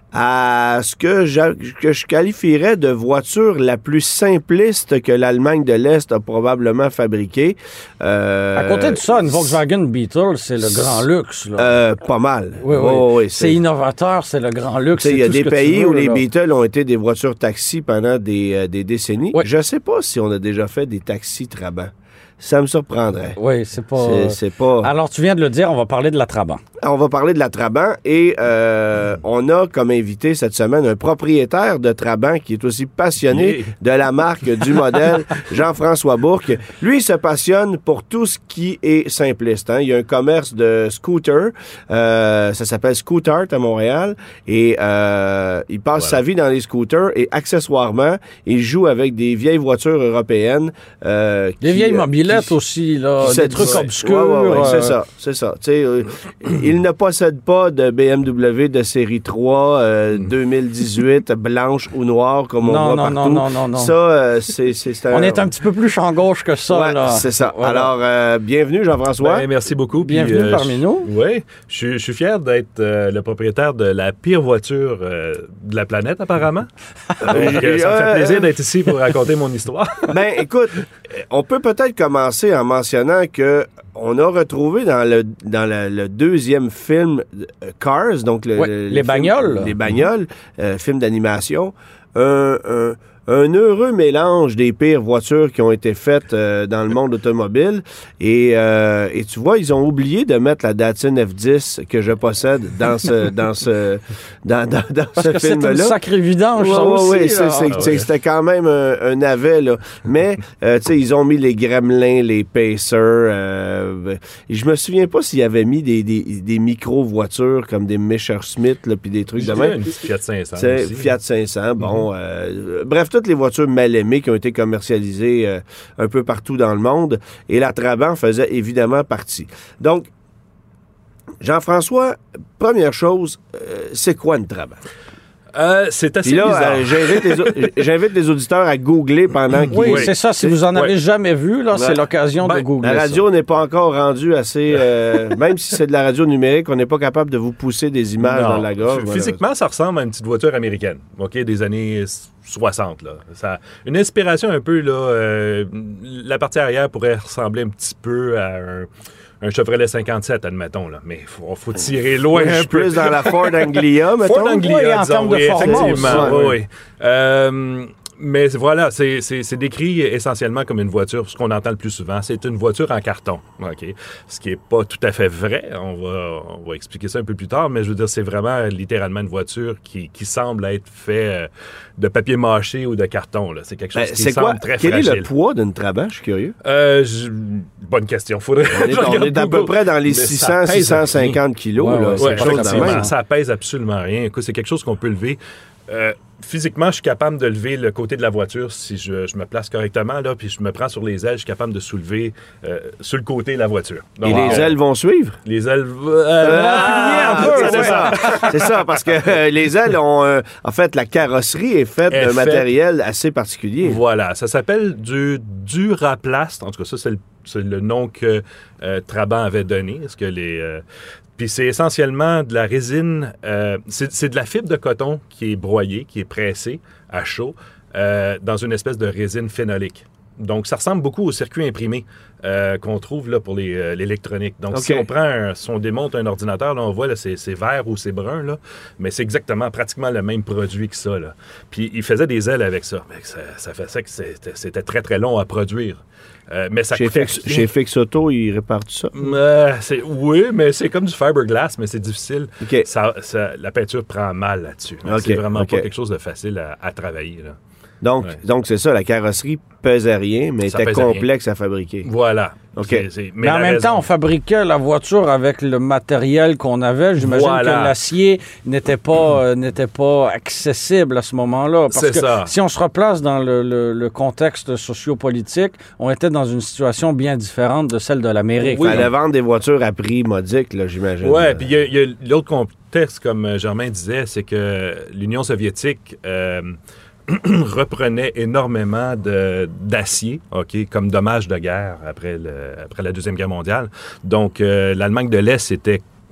S4: à ce que je, que je qualifierais de voiture la plus simpliste que l'Allemagne de l'Est a probablement fabriquée. Euh,
S5: à côté de ça, une Volkswagen Beetle, c'est le grand luxe. Là.
S4: Euh, pas mal.
S5: Oui, oui.
S4: Oh, oui
S5: c'est... c'est innovateur, c'est le grand luxe.
S4: Il y a des pays
S5: veux,
S4: où les
S5: là.
S4: Beetles ont été des voitures taxis pendant des, euh, des décennies.
S5: Oui.
S4: Je ne sais pas si on a déjà fait des taxis Trabant. Ça me surprendrait.
S5: Oui, c'est pas...
S4: C'est, c'est pas...
S5: Alors, tu viens de le dire, on va parler de la Trabant.
S4: On va parler de la Trabant et euh, on a comme invité cette semaine un propriétaire de Trabant qui est aussi passionné
S8: yeah.
S4: de la marque, du modèle, Jean-François Bourque. Lui, il se passionne pour tout ce qui est simpliste. Hein. Il y a un commerce de scooters, euh, ça s'appelle Scootart à Montréal et euh, il passe voilà. sa vie dans les scooters et accessoirement, il joue avec des vieilles voitures européennes. Euh,
S5: des
S4: qui,
S5: vieilles mobilettes
S4: qui,
S5: aussi, là,
S4: qui
S5: des trucs
S4: ouais,
S5: obscurs.
S4: Ouais, ouais, ouais,
S5: euh...
S4: c'est ça, c'est ça. Tu sais, euh, il ne possède pas de B M W de série trois euh, deux mille dix-huit, blanche ou noire, comme on
S5: non,
S4: voit
S5: non,
S4: partout.
S5: Non, non, non, non.
S4: Ça, euh, c'est, c'est, c'est un...
S5: On est un petit peu plus champ gauche que ça,
S4: ouais,
S5: là.
S4: c'est ça.
S5: Voilà.
S4: Alors, euh, bienvenue, Jean-François.
S8: Ben, merci beaucoup.
S5: Bienvenue
S8: puis, euh,
S5: parmi
S8: je,
S5: nous.
S8: Oui, je, je suis fier d'être euh, le propriétaire de la pire voiture euh, de la planète, apparemment. Donc, euh, ça me fait plaisir d'être ici pour raconter mon histoire.
S4: Ben, écoute, on peut peut-être commencer en mentionnant que on a retrouvé dans le dans le, le deuxième film euh, Cars, donc le,
S5: ouais,
S4: le,
S5: les
S4: le
S5: bagnoles,
S4: film, les bagnoles, euh, film d'animation, un, un un heureux mélange des pires voitures qui ont été faites euh, dans le monde automobile. Et, euh, et tu vois, ils ont oublié de mettre la Datsun F dix que je possède dans ce dans ce dans, dans, dans
S5: Parce
S4: ce
S5: que
S4: film-là.
S5: C'est une sacrée vidange,
S4: ouais,
S5: ça
S4: ouais,
S5: aussi.
S4: Ouais, c'est, c'est,
S8: ah,
S4: c'est,
S8: ouais.
S4: C'était quand même un, un navet, là. Mais, euh, tu sais, ils ont mis les Gremlins, les Pacers. Euh, et je me souviens pas s'ils avaient mis des, des, des micro-voitures comme des Messerschmitt, là, puis des trucs de même.
S8: Une Fiat cinq cents aussi.
S4: Fiat cinq cents, bon.
S8: Mm-hmm.
S4: Euh, bref, toutes les voitures mal aimées qui ont été commercialisées euh, un peu partout dans le monde. Et la Trabant faisait évidemment partie. Donc, Jean-François, première chose, euh, c'est quoi une Trabant?
S8: Euh, c'est assez
S4: Puis là,
S8: bizarre.
S4: euh, j'invite, les, j'invite les auditeurs à googler pendant qu'ils...
S5: Oui, c'est ça. Si vous en avez
S4: ouais.
S5: jamais vu, là,
S4: ouais.
S5: c'est l'occasion
S8: ben,
S5: de googler
S4: La radio
S5: ça.
S4: n'est pas encore rendue assez... Euh, même si c'est de la radio numérique, on n'est pas capable de vous pousser des images
S8: non,
S4: dans la gorge.
S8: f- Physiquement, ça ressemble à une petite voiture américaine, OK, des années soixante. Là. Ça, une inspiration un peu, là, euh, la partie arrière pourrait ressembler un petit peu à un... Un Chevrolet cinquante-sept, admettons, là. Mais il faut, faut tirer loin
S4: Moi, je
S8: un
S4: suis
S8: peu.
S4: plus dans la Ford Anglia, mettons.
S8: Ford Anglia,
S5: Oui, en
S8: disons,
S5: termes de
S8: oui,
S5: format
S8: effectivement.
S4: aussi.
S8: Oui, oui. Euh, mais voilà, c'est, c'est, c'est décrit essentiellement comme une voiture, ce qu'on entend le plus souvent, c'est une voiture en carton, OK? Ce qui n'est pas tout à fait vrai, on va, on va expliquer ça un peu plus tard, mais je veux dire, c'est vraiment littéralement une voiture qui, qui semble être faite de papier mâché ou de carton, là. C'est quelque chose
S4: Ben,
S8: qui
S4: c'est
S8: semble
S4: quoi?
S8: très
S4: Quel
S8: fragile.
S4: est le poids d'une Trabant? Je suis curieux.
S8: Euh, je... Bonne question. Faudrait
S4: On est, on est à peu près dans les six cents à six cent cinquante kilos.
S5: Ouais,
S4: là.
S5: ouais,
S4: c'est
S8: Oui,
S4: quelque chose de
S8: effectivement,
S4: même.
S8: ça pèse absolument rien. Écoute, c'est quelque chose qu'on peut lever. Euh, physiquement, je suis capable de lever le côté de la voiture si je, je me place correctement, là, puis je me prends sur les ailes, je suis capable de soulever euh, sur le côté de la voiture. Donc,
S4: Et les
S8: euh,
S4: ailes vont suivre?
S8: Les ailes... Euh,
S4: Ah,
S8: un peu,
S4: c'est
S8: ouais.
S4: ça. C'est ça, parce que euh, les ailes ont... euh, en fait, la carrosserie est faite
S8: Est
S4: d'un
S8: faite-
S4: matériel assez particulier.
S8: Voilà, ça s'appelle du Duraplast. En tout cas, ça, c'est le, c'est le nom que euh, Trabant avait donné. Est-ce que les... euh, Puis c'est essentiellement de la résine, euh, c'est, c'est de la fibre de coton qui est broyée, qui est pressée à chaud, euh, dans une espèce de résine phénolique. Donc, ça ressemble beaucoup au circuit imprimé euh, qu'on trouve là, pour les, euh, l'électronique. Donc,
S4: Okay.
S8: si on prend, un, si on démonte un ordinateur, là, on voit là, c'est, c'est vert ou c'est brun, là, mais c'est exactement, pratiquement le même produit que ça. Là. Puis, il faisait des ailes avec ça. Mais ça, ça faisait que c'était, c'était très, très long à produire. Euh, mais ça
S4: Chez
S8: coûtait-
S4: Fix, chez Fix Auto, ils réparent tout ça.
S8: Euh, c'est, oui, mais c'est comme du fiberglass, mais c'est difficile.
S4: OK.
S8: Ça, ça- la peinture prend mal là-dessus. Donc,
S4: OK,
S8: c'est vraiment
S4: OK.
S8: pas quelque chose de facile à, à travailler. Là.
S4: Donc,
S8: Ouais.
S4: donc c'est ça, la carrosserie pesait rien, mais
S8: Ça
S4: était
S8: pesait rien.
S4: complexe à fabriquer.
S8: Voilà.
S4: OK.
S8: C'est- c'est-
S5: Mais, en
S8: la
S5: même
S8: raison-
S5: temps, on fabriquait la voiture avec le matériel qu'on avait. J'imagine
S8: Voilà.
S5: que l'acier n'était pas, euh, n'était pas accessible à ce moment-là. Parce
S8: C'est
S5: que
S8: ça.
S5: si on se replace dans le, le- le contexte sociopolitique, on était dans une situation bien différente de celle de l'Amérique.
S4: Il
S5: là.
S4: fallait vendre des voitures à prix modique, là, j'imagine.
S8: Ouais, puis il y a- il y, a l'autre contexte, comme euh, Germain disait, c'est que l'Union soviétique euh, reprenait énormément de, d'acier, OK, comme dommage de guerre après, le, après la Deuxième Guerre mondiale. Donc, euh, l'Allemagne de l'Est était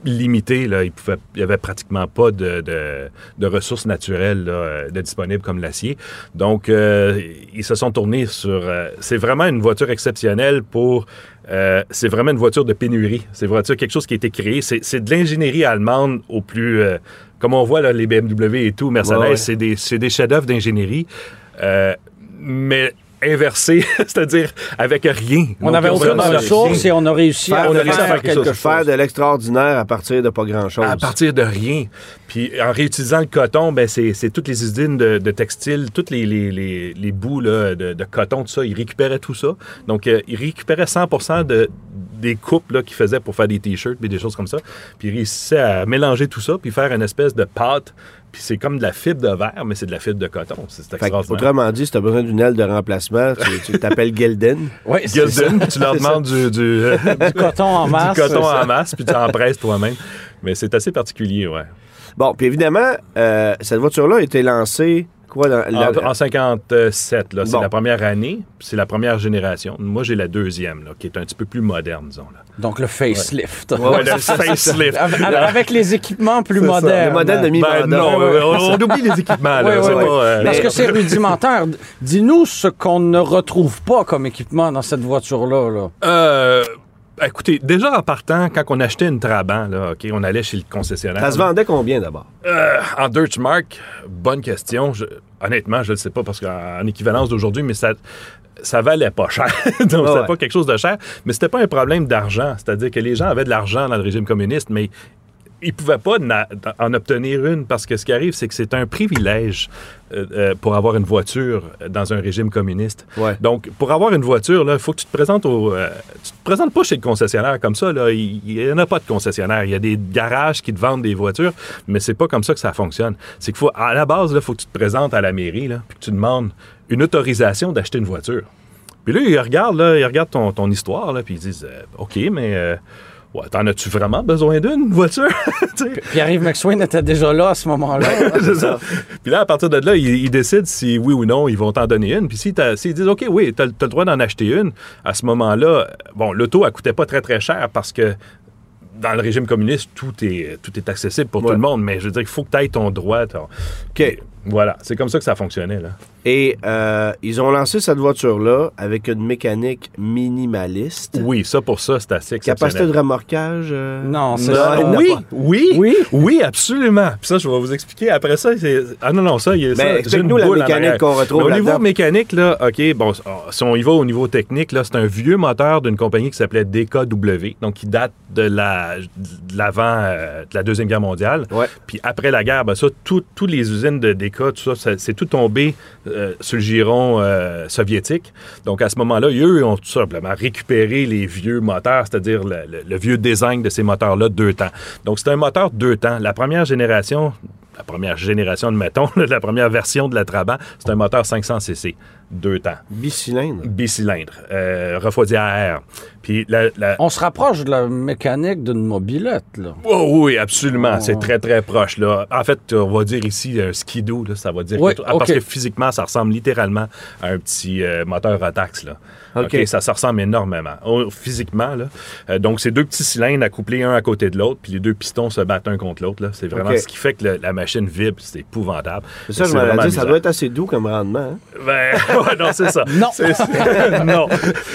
S8: limité. Là. Il n'y avait pratiquement pas de, de, de ressources naturelles là, de disponibles comme l'acier. Donc, euh, ils se sont tournés sur... Euh, c'est vraiment une voiture exceptionnelle pour... Euh, c'est vraiment une voiture de pénurie. C'est une voiture, quelque chose qui a été créé. C'est, c'est de l'ingénierie allemande au plus... Euh, comme on voit, là, les B M W et tout, Mercedes, ouais, ouais. c'est des, c'est des chefs-d'œuvre d'ingénierie. Euh, mais... inversé, c'est-à-dire avec rien.
S5: On Donc, avait aucune ressources et on a réussi
S4: faire,
S5: à,
S4: on a
S5: faire,
S4: faire
S5: quelque chose.
S4: Faire de l'extraordinaire à partir de pas grand-chose.
S8: À partir de rien. Puis en réutilisant le coton, ben c'est, c'est toutes les usines de, de textiles, tous les, les, les, les bouts là, de, de coton, tout ça, ils récupéraient tout ça. Donc, euh, ils récupéraient cent pour cent de, des coupes là, qu'ils faisaient pour faire des T-shirts et des choses comme ça. Puis ils réussissaient à mélanger tout ça puis faire une espèce de pâte. Puis c'est comme de la fibre de verre, mais c'est de la fibre de coton. C'est extraordinaire.
S4: Autrement dit, si tu as besoin d'une aile de remplacement, tu, tu t'appelles Gelden.
S8: Oui, Gelden, tu leur demandes du, du, euh,
S5: du coton en masse.
S8: Du coton en masse, puis tu en presses toi-même. Mais c'est assez particulier, ouais.
S4: Bon, puis évidemment, euh, cette voiture-là a été lancée... Quoi, dans,
S8: la... en, en cinquante-sept, là, c'est
S4: bon.
S8: la première année, c'est la première génération. Moi, j'ai la deuxième, là, qui est un petit peu plus moderne, disons. Là.
S5: Donc, le facelift.
S8: Ouais, ouais, le facelift.
S5: Avec les équipements plus c'est modernes.
S4: Les modèles de mi-mandat.
S8: Ben, non, ouais, ouais. On, on oublie les équipements. Là,
S5: ouais,
S8: c'est
S5: ouais,
S8: pas,
S5: ouais.
S8: euh...
S5: Parce que c'est rudimentaire. Dis-nous ce qu'on ne retrouve pas comme équipement dans cette voiture-là. Là.
S8: Euh... Écoutez, déjà en partant, quand on achetait une Trabant, là, OK, on allait chez le concessionnaire.
S4: Ça se vendait combien d'abord?
S8: Euh, en Deutschmark, bonne question. Je, honnêtement, je ne sais pas parce qu'en équivalence d'aujourd'hui, mais ça, ça valait pas cher. Donc, oh, c'était ouais. pas quelque chose de cher. Mais c'était pas un problème d'argent. C'est-à-dire que les gens avaient de l'argent dans le régime communiste, mais ils ne pouvaient pas en obtenir une parce que ce qui arrive, c'est que c'est un privilège euh, pour avoir une voiture dans un régime communiste.
S4: Ouais.
S8: Donc, pour avoir une voiture, il faut que tu te présentes au... Euh, tu te présentes pas chez le concessionnaire comme ça. Là. Il n'y en a pas de concessionnaire. Il y a des garages qui te vendent des voitures, mais c'est pas comme ça que ça fonctionne. C'est qu'il faut, à la base, il faut que tu te présentes à la mairie là, puis que tu demandes une autorisation d'acheter une voiture. Puis là, ils regardent, là, ils regardent ton, ton histoire, là, puis ils disent euh, « OK, mais... Euh, ouais, t'en as-tu vraiment besoin d'une voiture? »
S5: Pierre-Yves McSwain était déjà là à ce moment-là.
S8: C'est ça. Puis là, à partir de là, ils, ils décident si oui ou non, ils vont t'en donner une. Puis si s'ils disent, OK, oui, t'as, t'as le droit d'en acheter une, à ce moment-là, bon, l'auto, elle coûtait pas très, très cher parce que dans le régime communiste, tout est, tout est accessible pour ouais. tout le monde. Mais je veux dire, il faut que tu aies ton droit. Ton...
S4: OK.
S8: Voilà, c'est comme ça que ça fonctionnait, là.
S4: Et euh, ils ont lancé cette voiture-là avec une mécanique minimaliste.
S8: Oui, ça pour ça, c'est assez exceptionnel.
S4: Capacité de remorquage? Euh...
S5: Non, c'est
S8: non,
S5: ça.
S8: Oui, oui, oui, oui, absolument. Puis ça, je vais vous expliquer. Après ça, c'est... Ah non, non, ça, il y a
S4: ça. Explique-nous la mécanique qu'on retrouve
S8: mais au
S4: là-dedans.
S8: niveau mécanique, là, OK, bon, si on y va au niveau technique, là, c'est un vieux moteur d'une compagnie qui s'appelait D K W, donc qui date de, la, de l'avant, euh, de la Deuxième Guerre mondiale.
S4: Ouais. Puis
S8: après la guerre, ben ça, toutes tout les usines de D K, tout ça, ça c'est tout tombé euh, sur le giron euh, soviétique. Donc, à ce moment-là, eux ont tout simplement récupéré les vieux moteurs, c'est-à-dire le, le, le vieux design de ces moteurs-là deux temps. Donc, c'est un moteur deux temps. La première génération, la première génération, admettons, la première version de la Trabant, c'est un moteur cinq cents cc, deux temps.
S4: Bicylindre?
S8: Bicylindre, euh, refroidi à air. Puis la, la...
S5: On se rapproche de la mécanique d'une mobilette, là.
S8: Oh, oui, absolument. Oh. C'est très, très proche, là. En fait, on va dire ici un skidoo, là, ça va dire...
S5: Oui,
S8: que...
S5: okay.
S8: Parce que physiquement, ça ressemble littéralement à un petit euh, moteur Rotax, là.
S4: OK.
S8: Okay, ça se ressemble énormément. Oh, physiquement, là. Euh, donc, c'est deux petits cylindres accouplés un à côté de l'autre, puis les deux pistons se battent un contre l'autre, là. C'est vraiment okay. ce qui fait que le, la machine vibre. C'est épouvantable.
S4: C'est ça, je m'en ai dit, ça doit être assez doux comme rendement. Hein?
S8: Ben, ouais, non, c'est ça.
S5: Non.
S8: C'est, c'est, non.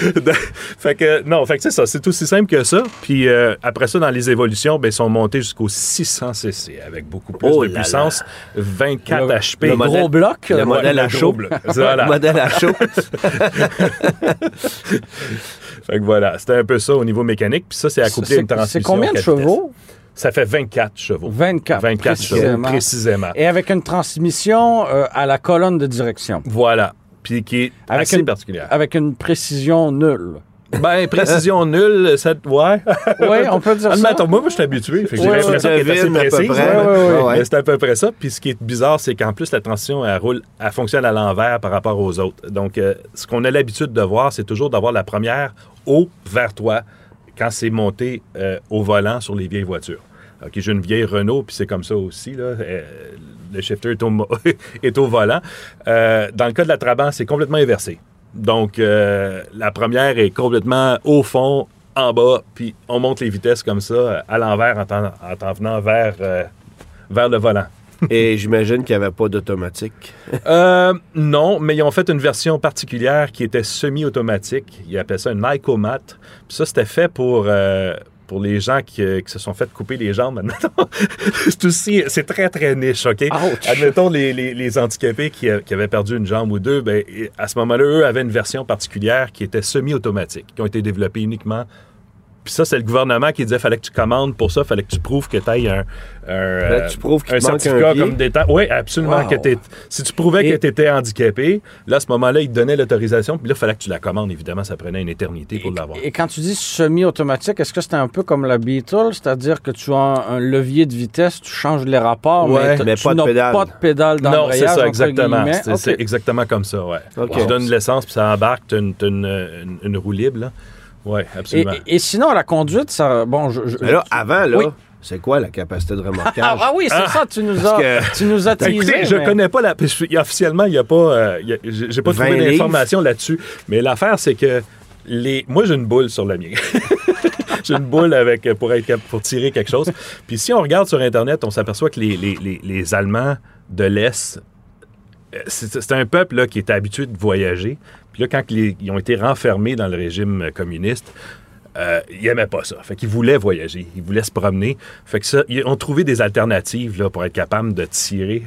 S8: fait que, non, fait que c'est ça. C'est aussi simple que ça. Puis euh, après ça, dans les évolutions, ben, ils sont montés jusqu'au six cents cc avec beaucoup plus oh de puissance. Là. vingt-quatre
S5: le,
S8: H P.
S5: Le gros bloc.
S4: Le modèle à chaud.
S8: Voilà.
S4: Le modèle à chaud.
S8: Fait que voilà, c'était un peu ça au niveau mécanique. Puis ça, c'est accouplé à une transmission.
S5: C'est combien de chevaux?
S8: Ça fait vingt-quatre chevaux.
S5: vingt-quatre.
S8: vingt-quatre
S5: précisément.
S8: chevaux, précisément.
S5: Et avec une transmission euh, à la colonne de direction.
S8: Voilà. Puis qui est
S5: avec
S8: assez
S5: une,
S8: particulière.
S5: Avec une précision nulle.
S8: Ben, précision nulle, ça... Ouais.
S5: Oui, on peut dire
S8: Admettons,
S5: ça.
S8: moi, je suis habitué. Fait que
S4: ouais,
S8: j'ai l'impression
S4: ouais,
S8: qu'elle est assez précise.
S4: Près,
S8: ouais,
S4: ouais, ouais, ouais.
S8: Mais c'est à peu près ça. Puis ce qui est bizarre, c'est qu'en plus, la transition, elle roule, elle fonctionne à l'envers par rapport aux autres. Donc, euh, ce qu'on a l'habitude de voir, c'est toujours d'avoir la première haut vers toi quand c'est monté euh, au volant sur les vieilles voitures. OK, j'ai une vieille Renault, puis c'est comme ça aussi, là. Euh, le shifter est au, est au volant. Euh, dans le cas de la Trabant, c'est complètement inversé. Donc, euh, la première est complètement au fond, en bas, puis on monte les vitesses comme ça, à l'envers, en t'en, en t'en venant vers, euh, vers le volant.
S4: Et j'imagine qu'il n'y avait pas d'automatique.
S8: euh, non, mais ils ont fait une version particulière qui était semi-automatique. Ils appelaient ça un Icomat. Puis ça, c'était fait pour... Euh, pour les gens qui, euh, qui se sont fait couper les jambes, admettons. c'est aussi, c'est très, très niche, OK?
S5: Ouch.
S8: Admettons, les, les, les handicapés qui, qui avaient perdu une jambe ou deux, ben, à ce moment-là, eux avaient une version particulière qui était semi-automatique, qui ont été développées uniquement. Puis ça, c'est le gouvernement qui disait fallait que tu commandes pour ça, fallait que tu prouves que tu ailles un, un,
S4: Là, tu prouves qu'il
S8: un
S4: te manque
S8: certificat
S4: un pied?
S8: comme détente. Oui, absolument.
S4: Wow.
S8: Que t'es, si tu prouvais
S5: Et-
S8: que tu étais handicapé, là, à ce moment-là, ils te donnaient l'autorisation, puis là, il fallait que tu la commandes. Évidemment, ça prenait une éternité pour l'avoir.
S5: Et quand tu dis semi-automatique, est-ce que c'était un peu comme la Beetle, c'est-à-dire que tu as un, un levier de vitesse, tu changes les rapports,
S8: Ouais,
S5: mais, t-
S4: mais
S5: tu
S4: pas de
S5: n'as
S4: pédale.
S5: pas de pédale
S8: Non,
S5: d'embrayage?
S8: c'est ça,
S5: entre
S8: exactement.
S5: guillemets?
S8: C'est,
S5: OK.
S8: c'est exactement comme ça, ouais.
S4: OK.
S8: Tu donnes l'essence, puis ça embarque, tu as une, t'as une, une, une roue libre, là. Oui,
S5: Et,
S8: absolument.
S5: et- et sinon, la conduite, ça... Bon, je, je-
S4: Mais là, avant, là,
S5: Oui.
S4: c'est quoi la capacité de remorquage?
S5: Ah, ah oui, c'est
S8: Ah.
S5: ça, tu nous
S4: Parce
S5: as,
S4: que-
S5: tu nous as
S8: Ben,
S5: teasé,
S8: écoutez, je
S5: mais-
S8: connais pas la. parce que Officiellement, il y a pas. euh, il y a- j'ai j'ai pas
S4: vingt
S8: trouvé
S4: livres.
S8: d'informations là-dessus. Mais l'affaire, c'est que les. Moi, j'ai une boule sur la mienne. J'ai une boule avec pour être cap- pour tirer quelque chose. Puis si on regarde sur Internet, on s'aperçoit que les, les, les, les Allemands de l'Est, euh, c'est, c'est un peuple là, qui était habitué de voyager. Puis là, quand les- ils ont été renfermés dans le régime euh, communiste, Euh, ils n'aimaient pas ça. Fait qu'ils voulaient voyager. Ils voulaient se promener. Fait que ça, ils ont trouvé des alternatives là, pour être capables de tirer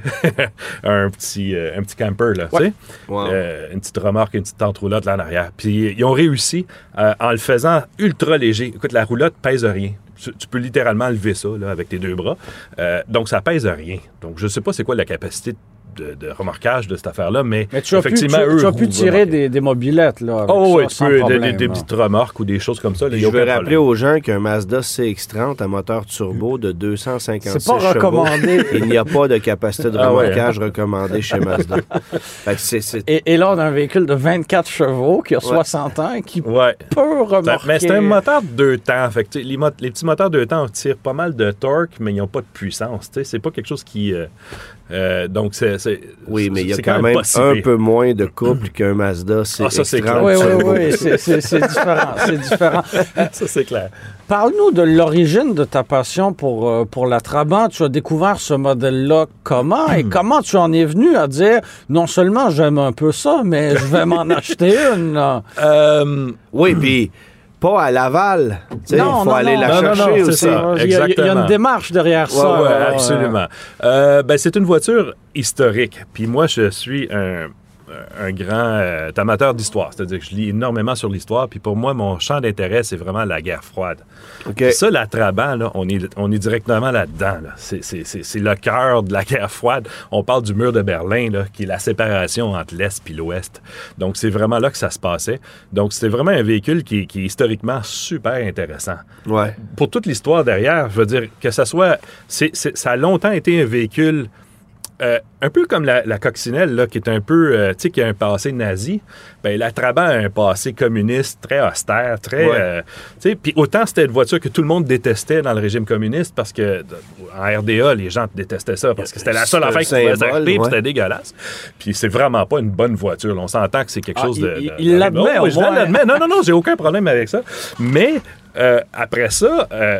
S8: un petit, euh, un petit camper, là, tu sais.
S4: Wow.
S8: Euh, une petite remorque, une petite tente roulotte là en arrière. Puis ils ont réussi euh, en le faisant ultra léger. Écoute, la roulotte pèse rien. Tu, tu peux littéralement lever ça là, avec tes deux bras. Euh, donc, ça pèse rien. Donc, je ne sais pas c'est quoi la capacité de, de remorquage de cette affaire-là, mais,
S5: Mais tu as pu, tu,
S8: effectivement, eux
S5: tu as pu
S8: roulent
S5: tirer
S8: vraiment.
S5: des, des mobilettes, là, avec
S8: Oh,
S5: ça,
S8: oui, tu
S5: sans
S8: peux, des-
S5: problème,
S8: des, des
S5: là.
S8: petites remorques ou des choses comme ça. Là, y a
S4: Je vais
S8: aucun
S4: rappeler
S8: problème.
S4: aux gens qu'un Mazda C X trente à moteur turbo de deux cent cinquante-six
S5: C'est pas
S4: chevaux,
S5: recommandé.
S4: il n'y a pas de capacité de
S8: Ah ouais.
S4: remorquage recommandée chez Mazda. Fait que c'est, c'est-
S5: Et, et là, on a un véhicule de vingt-quatre chevaux qui a soixante ans et qui
S8: Ouais.
S5: peut remorquer.
S8: Mais c'est un moteur de deux temps. Fait que, tu sais, les, mo- les petits moteurs de deux temps tirent pas mal de torque, mais ils n'ont pas de puissance. Tu sais, c'est pas quelque chose qui. euh, euh, donc, c'est. c'est
S4: Oui, mais il y a
S8: c'est
S4: quand même
S8: pas si
S4: un
S8: pire.
S4: peu moins de couple qu'un Mazda C X trente.
S8: Ah, ça, c'est clair.
S5: Oui, oui,
S4: turbo.
S5: oui, c'est, c'est- c'est différent. C'est différent.
S8: Ça, c'est clair.
S5: Parle-nous de l'origine de ta passion pour, euh, pour la Trabant. Tu as découvert ce modèle-là comment et comment tu en es venu à dire non seulement j'aime un peu ça, mais je vais m'en acheter une. là.
S8: Euh,
S4: Oui, puis pas à Laval. Tu sais, il
S5: Non,
S4: faut
S5: non,
S4: aller
S5: non.
S4: la
S8: Non, non,
S4: chercher
S8: non, c'est
S4: aussi.
S8: ça.
S5: Il y, a, il y a
S8: exactement.
S5: une démarche derrière
S8: Ouais,
S5: ça.
S8: ouais,
S5: là.
S8: absolument. Euh, ben, c'est une voiture historique. Puis moi, je suis un, un grand euh, amateur d'histoire. C'est-à-dire que je lis énormément sur l'histoire. Puis pour moi, mon champ d'intérêt, c'est vraiment la guerre froide.
S4: OK.
S8: Puis ça, la Trabant, là, on, est, on est directement là-dedans. Là. C'est, c'est, c'est, c'est le cœur de la guerre froide. On parle du mur de Berlin, là, qui est la séparation entre l'Est et l'Ouest. Donc, c'est vraiment là que ça se passait. Donc, c'est vraiment un véhicule qui, qui est historiquement super intéressant.
S4: Ouais.
S8: Pour toute l'histoire derrière, je veux dire, que ça soit... c'est- c'est- ça a longtemps été un véhicule... euh, un peu comme la, la coccinelle, là, qui est un peu, euh, tu sais, qui a un passé nazi, ben la Trabant a un passé communiste très austère, très,
S4: Ouais.
S8: euh, tu sais, puis autant c'était une voiture que tout le monde détestait dans le régime communiste parce que en R D A, les gens détestaient ça parce que c'était la seule
S4: C'est un
S8: affaire qui pouvait
S4: symbole,
S8: s'acheter, puis
S4: ouais.
S8: c'était dégueulasse. Puis c'est vraiment pas une bonne voiture. là. On s'entend que c'est quelque
S5: Ah,
S8: chose de...
S5: il-
S8: de-
S5: il
S8: de-
S5: l'admet,
S8: Non,
S5: au
S8: je
S5: moins.
S8: l'admets. Non, non, non, j'ai aucun problème avec ça. Mais euh, après ça, euh,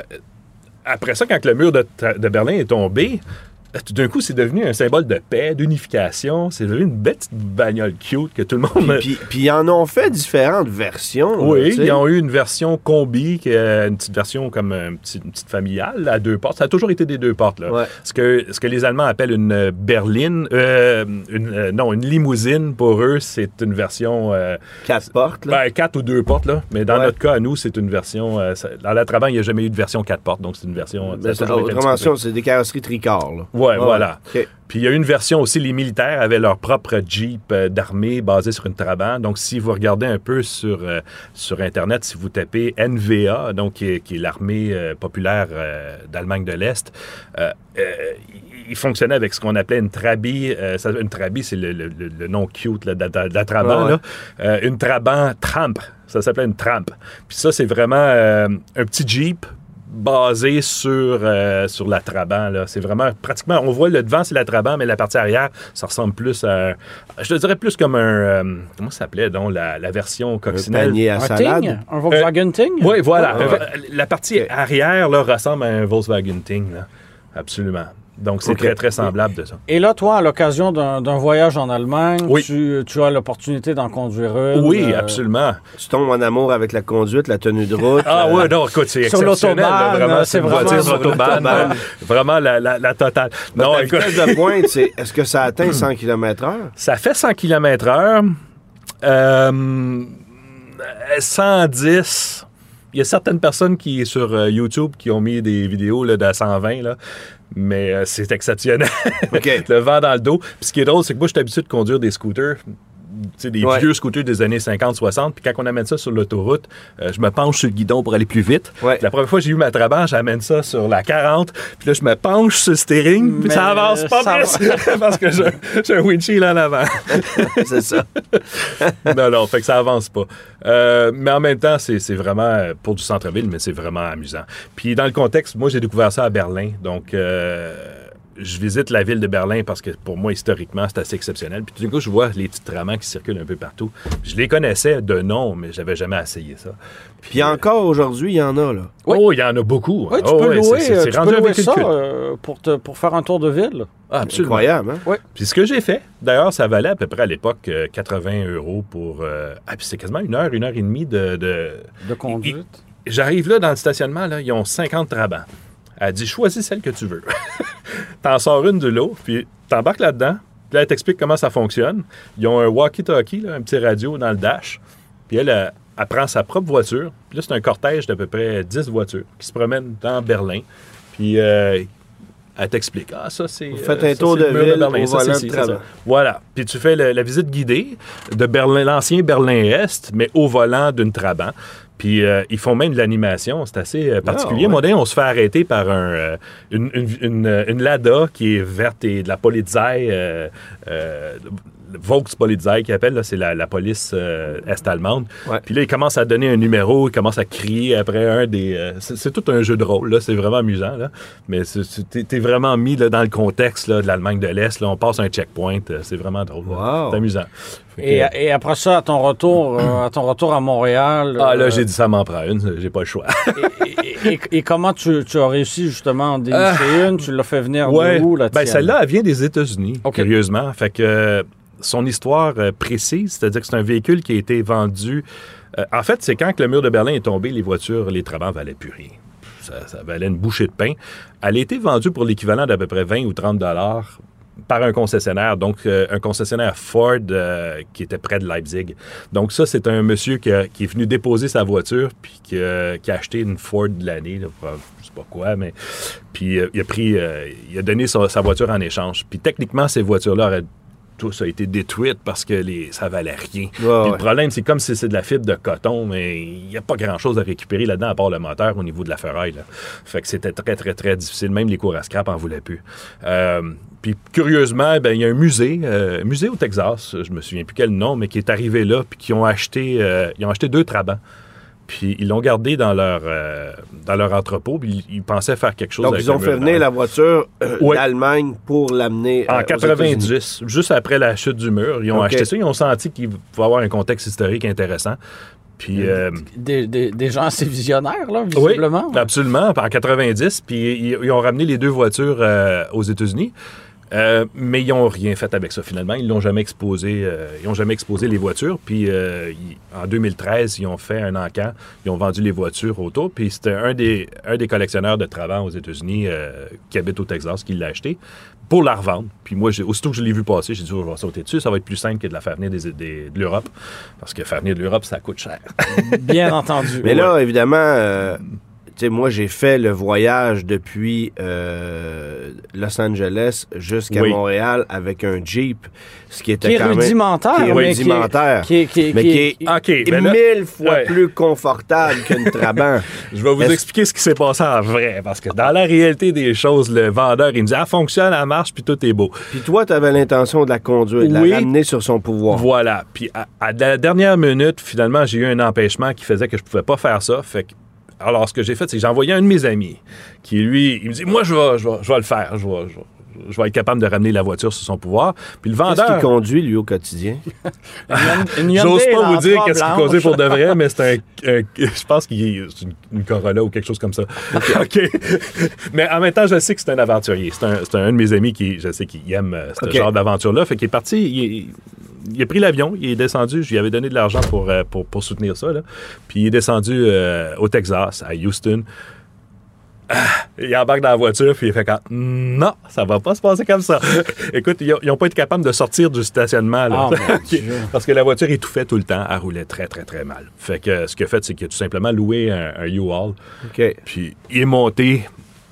S8: après ça, quand le mur de, Tra- de Berlin est tombé, tout d'un coup, c'est devenu un symbole de paix, d'unification. C'est devenu une belle petite bagnole cute que tout le monde...
S4: Puis, puis ils en ont fait différentes versions. là,
S8: oui,
S4: tu sais.
S8: ils ont eu une version combi, qui est une petite version comme un petit- une petite familiale à deux portes. Ça a toujours été des deux portes. Là.
S4: Ouais.
S8: Ce, que, ce que les Allemands appellent une berline, euh, une, euh, non, une limousine, pour eux, c'est une version... euh,
S4: Quatre portes, là.
S8: ben, quatre ou deux portes, là. Mais dans
S4: Ouais.
S8: notre cas, à nous, c'est une version... euh, ça- dans la Trabant, il n'y a jamais eu de version quatre portes, donc c'est une version...
S4: Mais
S8: ça a
S4: c'est-
S8: toujours été un
S4: autrement
S8: petit peu-
S4: dit, c'est des carrosseries tricorps, là.
S8: Ouais, voilà.
S4: OK.
S8: Puis il y a une version aussi, les militaires avaient leur propre Jeep euh, d'armée basé sur une Trabant. Donc, si vous regardez un peu sur, euh, sur Internet, si vous tapez N V A, donc qui est, qui est l'armée euh, populaire euh, d'Allemagne de l'Est, euh, euh, il- il fonctionnait avec ce qu'on appelait une Trabi. euh, ça- une Trabi, c'est le, le- le- le nom cute là, de, de- de la Trabant.
S4: Ah ouais.
S8: là. Euh, une Trabant Tramp. Ça s'appelait une Tramp. Puis ça, c'est vraiment euh, un petit Jeep basé sur, euh, sur la Trabant. Là. C'est vraiment pratiquement, on voit le devant, c'est la Trabant, mais la partie arrière, ça ressemble plus à, je te dirais plus comme un, euh, comment ça s'appelait donc, la, la version coccinelle?
S4: Un panier à
S5: Un
S4: salade.
S5: Ting? Un Volkswagen Ting?
S8: Oui, voilà.
S4: Ah, ouais.
S8: La partie
S4: Okay.
S8: arrière là, ressemble à un Volkswagen Ting. Là. Absolument. Donc, c'est
S4: Okay.
S8: très, très semblable de ça.
S5: Et là, toi, à l'occasion d'un, d'un voyage en Allemagne,
S8: Oui.
S5: tu, tu as l'opportunité d'en conduire une.
S8: Oui,
S5: euh,
S8: absolument.
S4: Tu tombes en amour avec la conduite, la tenue de route.
S8: Ah
S4: euh,
S8: ouais, non, écoute, c'est
S5: Sur
S8: exceptionnel. là,
S5: l'autobahn,
S8: vraiment,
S5: c'est
S8: c'est une
S5: vraiment
S8: voiture
S5: sur
S8: autobahn.
S4: l'autobahn.
S8: là. Vraiment la, la, la totale.
S4: Non,
S8: Non,
S4: ta
S8: écoute,
S4: vitesse de pointe, c'est, est-ce que ça atteint cent kilomètres heure?
S8: ça fait cent kilomètres heure. Euh, cent dix. Il y a certaines personnes qui, sur euh, YouTube, qui ont mis des vidéos là, de cent vingt, là, mais euh, c'est exceptionnel.
S4: OK.
S8: Le vent dans le dos. Puis ce qui est drôle, c'est que moi, je suis habitué de conduire des scooters. Tu sais, des
S4: Ouais.
S8: vieux scooters des années cinquante soixante. Puis quand on amène ça sur l'autoroute, euh, je me penche sur le guidon pour aller plus vite.
S4: Ouais.
S8: Puis la première fois que j'ai eu ma Trabant, j'amène ça sur la quarante. Puis là, je me penche sur le steering. Puis
S5: Mais
S8: ça avance pas
S5: ça
S8: plus. Parce que j'ai, j'ai un windshield en avant.
S4: C'est ça.
S8: non, non, fait que ça avance pas. Euh, mais en même temps, c'est, c'est vraiment pour du centre-ville, mais c'est vraiment amusant. Puis dans le contexte, moi, j'ai découvert ça à Berlin. Donc, euh, je visite la ville de Berlin parce que pour moi, historiquement, c'est assez exceptionnel. Puis tout d'un coup, je vois les petits tramams qui circulent un peu partout. Je les connaissais de nom, mais j'avais jamais essayé ça.
S4: Puis encore aujourd'hui, il y en a, là.
S5: Oui.
S8: Oh, il y en a beaucoup.
S5: Oui, tu
S8: Oh,
S5: peux
S8: ouais,
S5: louer,
S8: c'est, c'est, c'est
S5: tu
S8: rendu
S5: peux
S8: un
S5: louer
S8: véhicule
S5: ça
S8: culte.
S5: euh, pour, te, pour faire un tour de ville.
S8: Ah, absolument.
S4: Incroyable, hein?
S5: Oui.
S8: Puis ce que j'ai fait, d'ailleurs, ça valait à peu près à l'époque euh, quatre-vingts euros pour... Euh, ah, puis c'est quasiment une heure, une heure et demie de... de...
S5: De conduite.
S8: J'arrive là dans le stationnement, là, ils ont cinquante Trabants. Elle dit, choisis celle que tu veux. T'en sors une de l'eau, puis t'embarques là-dedans, puis là, elle t'explique comment ça fonctionne. Ils ont un walkie-talkie, là, un petit radio dans le dash, puis elle, elle, elle prend sa propre voiture, puis là, c'est un cortège d'à peu près dix voitures qui se promènent dans Berlin, puis euh, elle t'explique, ah, ça, c'est...
S4: Vous faites
S8: euh,
S4: un
S8: ça,
S4: tour
S8: c'est
S4: de
S8: le mur
S4: ville
S8: Berlin,
S4: au
S8: ça, c'est
S4: volant
S8: ci,
S4: de
S8: c'est ça.
S4: Trabant.
S8: Voilà. Puis tu fais le- la visite guidée de Berlin, l'ancien Berlin-Est, mais au volant d'une Trabant. Puis euh, ils font même de l'animation. C'est assez euh, particulier.
S4: Ah, ouais.
S8: Moi, d'ailleurs, on se fait arrêter par un, euh, une, une, une, une Lada qui est verte et de la Polizei, euh, euh, Volkspolizei qui appelle, là, c'est la, la police euh, est-allemande.
S4: Ouais.
S8: Puis là, ils commencent à donner un numéro, ils commencent à crier après un des... euh, c'est, c'est tout un jeu de rôle, là. C'est vraiment amusant, là. Mais c'est, c'est, t'es, t'es vraiment mis là, dans le contexte là, de l'Allemagne de l'Est. Là. On passe un checkpoint. euh, C'est vraiment drôle. là.
S4: Wow.
S8: C'est amusant. Fait que-
S5: Et, et après ça, à ton retour, euh, à ton retour à Montréal.
S8: ah, là,
S5: euh,
S8: j'ai dit ça m'en prend une. J'ai pas le choix.
S5: et, et- et comment tu, tu as réussi justement à en dénicher une? Tu l'as fait venir
S8: Ouais.
S5: de où, la
S8: Ben,
S5: tienne?
S8: celle-là, elle vient des États-Unis,
S5: OK.
S8: curieusement. Fait que euh, son histoire euh, précise, c'est-à-dire que c'est un véhicule qui a été vendu. euh, en fait, c'est quand que le mur de Berlin est tombé, les voitures, les Trabants valaient plus rien. Ça, ça valait une bouchée de pain. Elle a été vendue pour l'équivalent d'à peu près vingt ou trente dollars par un concessionnaire, donc euh, un concessionnaire Ford euh, qui était près de Leipzig. Donc ça, c'est un monsieur qui, a- qui est venu déposer sa voiture puis qui, a- qui a acheté une Ford de l'année, là, pour, je sais pas quoi, mais puis euh, il a pris, euh, il a donné sa, sa voiture en échange. Puis techniquement, ces voitures-là auraient tous a été détruite parce que les, ça valait rien.
S4: Ouais,
S8: Puis
S4: ouais.
S8: le problème, c'est comme si c'est de la fibre de coton, mais il n'y a pas grand-chose à récupérer là-dedans à part le moteur au niveau de la ferraille. Là. Fait que c'était très, très, très difficile. Même les cours à scrap en voulaient plus. Euh, puis curieusement, ben, il y a un musée, euh, un musée au Texas, je me souviens plus quel nom, mais qui est arrivé là, puis qui ont acheté, euh, ils ont acheté deux Trabants. Puis ils l'ont gardé dans leur, euh, dans leur entrepôt, puis ils, ils pensaient faire quelque chose
S4: Donc,
S8: avec
S4: ils ont
S8: le
S4: fait
S8: mur de
S4: venir
S8: Berlin.
S4: la voiture euh,
S8: Ouais.
S4: d'Allemagne pour l'amener euh,
S8: En
S4: aux États-Unis.
S8: quatre-vingt-dix, juste après la chute du mur, ils ont
S4: OK.
S8: acheté ça. Ils ont senti qu'il va y avoir un contexte historique intéressant. Puis, euh,
S5: Des, des, des gens assez visionnaires, là,
S8: oui,
S5: visiblement.
S8: absolument, en quatre-vingt-dix. Puis ils, ils ont ramené les deux voitures euh, aux États-Unis. Euh, mais ils n'ont rien fait avec ça finalement. Ils l'ont jamais exposé. Euh, ils n'ont jamais exposé les voitures. Puis euh, ils- en deux mille treize, ils ont fait un encan. Ils ont vendu les voitures autour. Puis c'était un des, un des collectionneurs de Trabant aux États-Unis euh, qui habite au Texas qui l'a acheté pour la revendre. Puis moi, j'ai- aussitôt que je l'ai vu passer, j'ai dit, oh, je vais sauter dessus. Ça va être plus simple que de la faire venir des, des- de l'Europe. Parce que faire venir de l'Europe, ça coûte cher.
S5: Bien entendu.
S4: Mais là, évidemment, euh, tu sais, moi, j'ai fait le voyage depuis euh, Los Angeles jusqu'à
S8: Oui.
S4: Montréal avec un Jeep, ce qui était
S5: qui est
S4: quand même...
S5: rudimentaire.
S4: qui est
S5: mais
S4: rudimentaire.
S5: Qui est, qui est-
S4: mais
S5: qui
S4: qui
S5: est-
S4: est
S8: OK, ben là,
S4: mille fois
S8: ouais.
S4: plus confortable qu'une Trabant.
S8: Je vais vous
S4: Est-ce-
S8: expliquer ce qui s'est passé en vrai. Parce que dans la réalité des choses, le vendeur, il me dit, ah, fonctionne, elle marche, puis tout est beau.
S4: Puis toi, tu avais l'intention de la conduire, de
S8: Oui.
S4: la ramener sur son pouvoir.
S8: Voilà. Puis à, à la dernière minute, finalement, j'ai eu un empêchement qui faisait que je pouvais pas faire ça. Fait que Alors, ce que j'ai fait, c'est que j'ai envoyé un de mes amis qui, lui, il me dit, moi, je vais, je vais, je vais le faire. Je vais, je vais, je vais être capable de ramener la voiture sous son pouvoir. Puis le vendeur...
S4: Qu'est-ce qu'il conduit, lui, au quotidien?
S8: J'ose pas vous dire qu'est-ce qu'il conduit pour de vrai, mais c'est un... un je pense qu'il est c'est une, une Corolla ou quelque chose comme ça. OK. okay. Mais en même temps, je sais que c'est un aventurier. C'est un, c'est un, un de mes amis qui, je sais qu'il aime ce okay. genre d'aventure-là. Fait qu'il est parti... Il, il a pris l'avion, il est descendu, je lui avais donné de l'argent pour, pour, pour soutenir ça. Là. Puis il est descendu euh, au Texas, à Houston. Ah, il embarque dans la voiture, puis il fait quand non, ça va pas se passer comme ça. Écoute, ils n'ont pas été capables de sortir du stationnement. Là. Oh, parce que la voiture étouffait tout le temps. Elle roulait très, très, très mal. Fait que ce qu'il a fait, c'est qu'il a tout simplement loué un, un U-Haul.
S4: Okay.
S8: Puis il est monté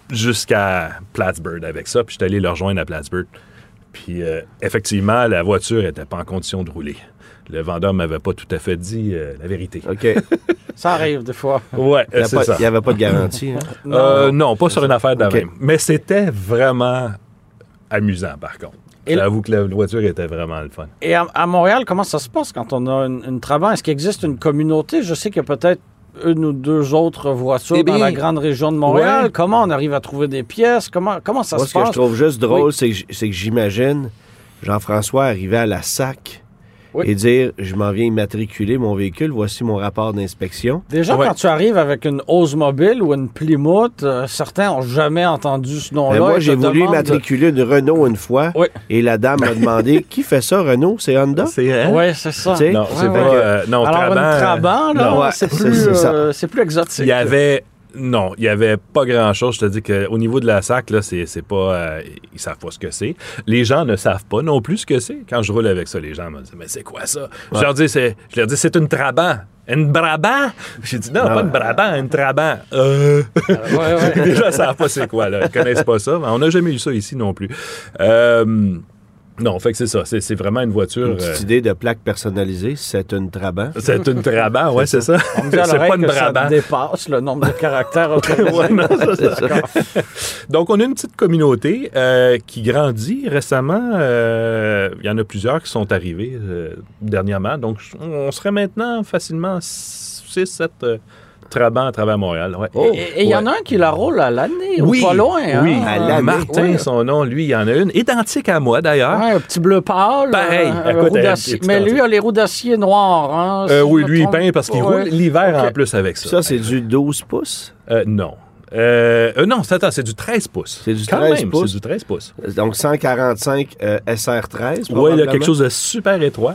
S8: jusqu'à Plattsburgh avec ça. Puis je suis allé le rejoindre à Plattsburgh. Puis euh, effectivement, la voiture n'était pas en condition de rouler. Le vendeur ne m'avait pas tout à fait dit euh, la vérité.
S4: OK.
S5: Ça arrive des fois.
S8: Ouais, c'est
S4: pas,
S8: ça.
S4: Il n'y avait pas de garantie. Hein?
S8: non, euh, non, pas sur une affaire de
S4: okay.
S8: même. Mais c'était vraiment amusant, par contre. Et j'avoue que la voiture était vraiment le fun.
S5: Et à, à Montréal, comment ça se passe quand on a une, une Trabant? Est-ce qu'il existe une communauté? Je sais qu'il y a peut-être une ou deux autres voitures eh bien, dans la grande région de Montréal. Ouais. Comment on arrive à trouver des pièces? Comment, comment ça
S4: Moi,
S5: se
S4: passe?
S5: passe?
S4: Ce que je trouve juste drôle,
S5: oui.
S4: c'est, que, c'est que j'imagine Jean-François arriver à la S A C oui. et dire « Je m'en viens immatriculer mon véhicule, voici mon rapport d'inspection. »
S5: Déjà, ouais. quand tu arrives avec une Oldsmobile ou une Plymouth, euh, certains n'ont jamais entendu ce nom-là.
S4: Mais moi, j'ai voulu demande... immatriculer une Renault une fois
S5: oui.
S4: et la dame m'a demandé « Qui fait ça, Renault? C'est Honda? »
S5: C'est elle? Oui, c'est ça.
S8: T'sais? Non, c'est ouais, pas... Ouais. Euh, non,
S5: Alors,
S8: Trabant,
S5: une Trabant, là,
S4: non, ouais,
S5: c'est, plus, c'est, c'est, euh, c'est plus exotique.
S8: Il y avait... Non, il n'y avait pas grand-chose. Je te dis qu'au niveau de la S A C, là, c'est, c'est pas... Euh, ils savent pas ce que c'est. Les gens ne savent pas non plus ce que c'est. Quand je roule avec ça, les gens me disent « Mais c'est quoi ça? Ouais. » Je leur dis, c'est, je leur dis, c'est une Trabant. Une Brabant? J'ai dit, non, non, pas une Brabant, une Trabant. Euh... ouais, ouais. Les gens ne savent pas c'est quoi, là. Ils ne connaissent pas ça. On n'a jamais eu ça ici non plus. Euh... Non, fait que c'est ça. C'est, c'est vraiment une voiture...
S4: Une petite euh... idée de plaque personnalisée, c'est une Trabant.
S8: C'est une Trabant, oui, c'est ça.
S5: On me dit à c'est pas une que Brabant. Ça dépasse le nombre de caractères autorisés.
S8: ouais, non, ça, c'est ça. Donc, on a une petite communauté euh, qui grandit récemment. Euh, il y en a plusieurs qui sont arrivés euh, dernièrement. Donc, on serait maintenant facilement six sept... Euh, Trabant à travers Montréal. Ouais.
S5: Oh, et il y ouais. en a un qui la roule à l'année,
S8: oui,
S5: ou pas loin. Hein?
S8: Oui, à l'année. Martin, oui. son nom, lui, il y en a une. Identique à moi, d'ailleurs.
S5: Ouais, un petit bleu pâle.
S8: Pareil.
S5: Euh, Écoute, d'acier, mais lui, il a les roues d'acier noires. Hein,
S8: euh, oui, lui, il peint parce qu'il ouais. roule l'hiver okay. en plus avec ça.
S4: Ça, c'est du douze pouces?
S8: Euh, non. Euh, euh, non, c'est, attends, c'est du treize pouces.
S4: C'est du treize pouces?
S8: C'est du treize pouces.
S4: Donc, cent quarante-cinq euh, S R treize,
S8: oui, il y a quelque chose de super étroit.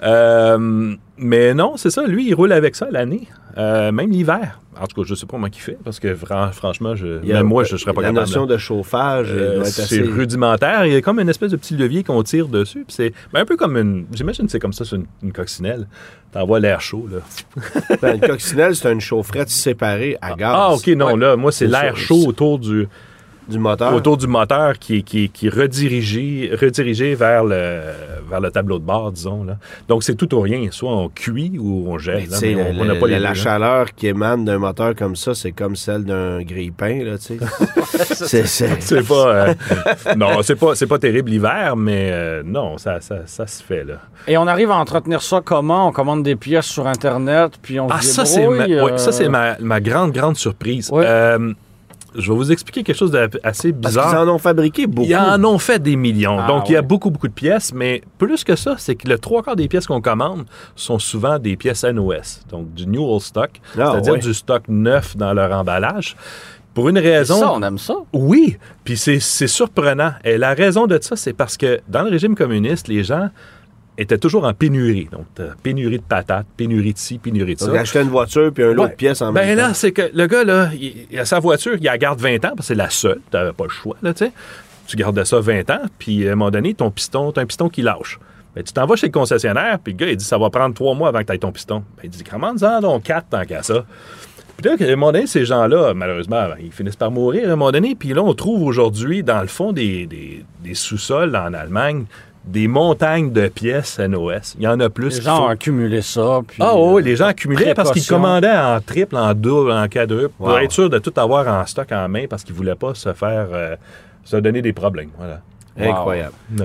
S8: Euh, mais non, c'est ça. Lui, il roule avec ça l'année, euh, même l'hiver. En tout cas, je ne sais pas comment il fait, parce que fran- franchement, je,
S4: il y a,
S8: même moi, je ne serais pas
S4: la
S8: capable.
S4: La notion de chauffage euh, doit être
S8: c'est
S4: assez...
S8: rudimentaire. Il y a comme une espèce de petit levier qu'on tire dessus. Puis c'est ben, un peu comme une... J'imagine que c'est comme ça sur une, une coccinelle. T'envoies l'air chaud, là.
S4: Ben, une coccinelle, c'est une chaufferette séparée à gaz.
S8: Ah, OK, non, ouais. là, moi, c'est, c'est l'air ça, chaud autour du...
S4: Du moteur.
S8: Autour du moteur qui, qui, qui est redirigé, redirigé vers, le, vers le tableau de bord, disons. Là. Donc, c'est tout ou rien. Soit on cuit ou on gèle. Là, mais on,
S4: le,
S8: on a pas
S4: le,
S8: les
S4: la
S8: deux,
S4: chaleur là. Qui émane d'un moteur comme ça, c'est comme celle d'un grille-pain. Là, tu sais. c'est, c'est...
S8: c'est pas... Euh, non, c'est pas, c'est pas terrible l'hiver, mais euh, non, ça, ça, ça se fait. Là.
S5: Et on arrive à entretenir ça comment? On commande des pièces sur Internet, puis on
S8: ah,
S5: se
S8: ça,
S5: débrouille?
S8: C'est ma,
S5: euh...
S8: oui, ça, c'est ma, ma grande, grande surprise.
S5: Ouais.
S8: Euh, Je vais vous expliquer quelque chose d'assez bizarre.
S4: Parce qu'ils en ont fabriqué beaucoup.
S8: Ils en ont fait des millions.
S5: Ah,
S8: Donc,
S5: ouais.
S8: il y a beaucoup, beaucoup de pièces. Mais plus que ça, c'est que le trois quarts des pièces qu'on commande sont souvent des pièces N O S. Donc, du New Old Stock.
S4: Ah,
S8: c'est-à-dire
S4: ouais.
S8: du stock neuf dans leur emballage. Pour une raison...
S5: Ça, on aime ça.
S8: Oui. Puis c'est, c'est surprenant. Et la raison de ça, c'est parce que dans le régime communiste, les gens... était toujours en pénurie. Donc, pénurie de patates, pénurie de ci, pénurie de ça.
S4: Donc, acheter une voiture puis un lot ouais. de pièces en
S8: ben
S4: même
S8: là,
S4: temps.
S8: Ben là, c'est que le gars, là, il, il a sa voiture, il la garde vingt ans, parce que c'est la seule. Tu n'avais pas le choix, là, tu sais. Tu gardais ça vingt ans, puis à un moment donné, ton piston, tu as un piston qui lâche. Ben, tu t'en vas chez le concessionnaire, puis le gars, il dit, ça va prendre trois mois avant que tu aies ton piston. Ben, il dit, commande-en donc quatre tant qu'à ça. Puis là, à un moment donné, ces gens-là, malheureusement, ils finissent par mourir à un moment donné. Puis là, on trouve aujourd'hui, dans le fond des, des, des sous-sols en Allemagne, des montagnes de pièces N O S. Il y en a plus.
S5: Les gens ont accumulé ça. Puis
S8: ah oui, les gens accumulaient parce qu'ils
S5: précaution.
S8: commandaient en triple, en double, en quadruple,
S4: wow.
S8: pour être sûr de tout avoir en stock en main parce qu'ils ne voulaient pas se faire euh, se donner des problèmes. Voilà.
S4: Wow. Incroyable.
S8: Oui.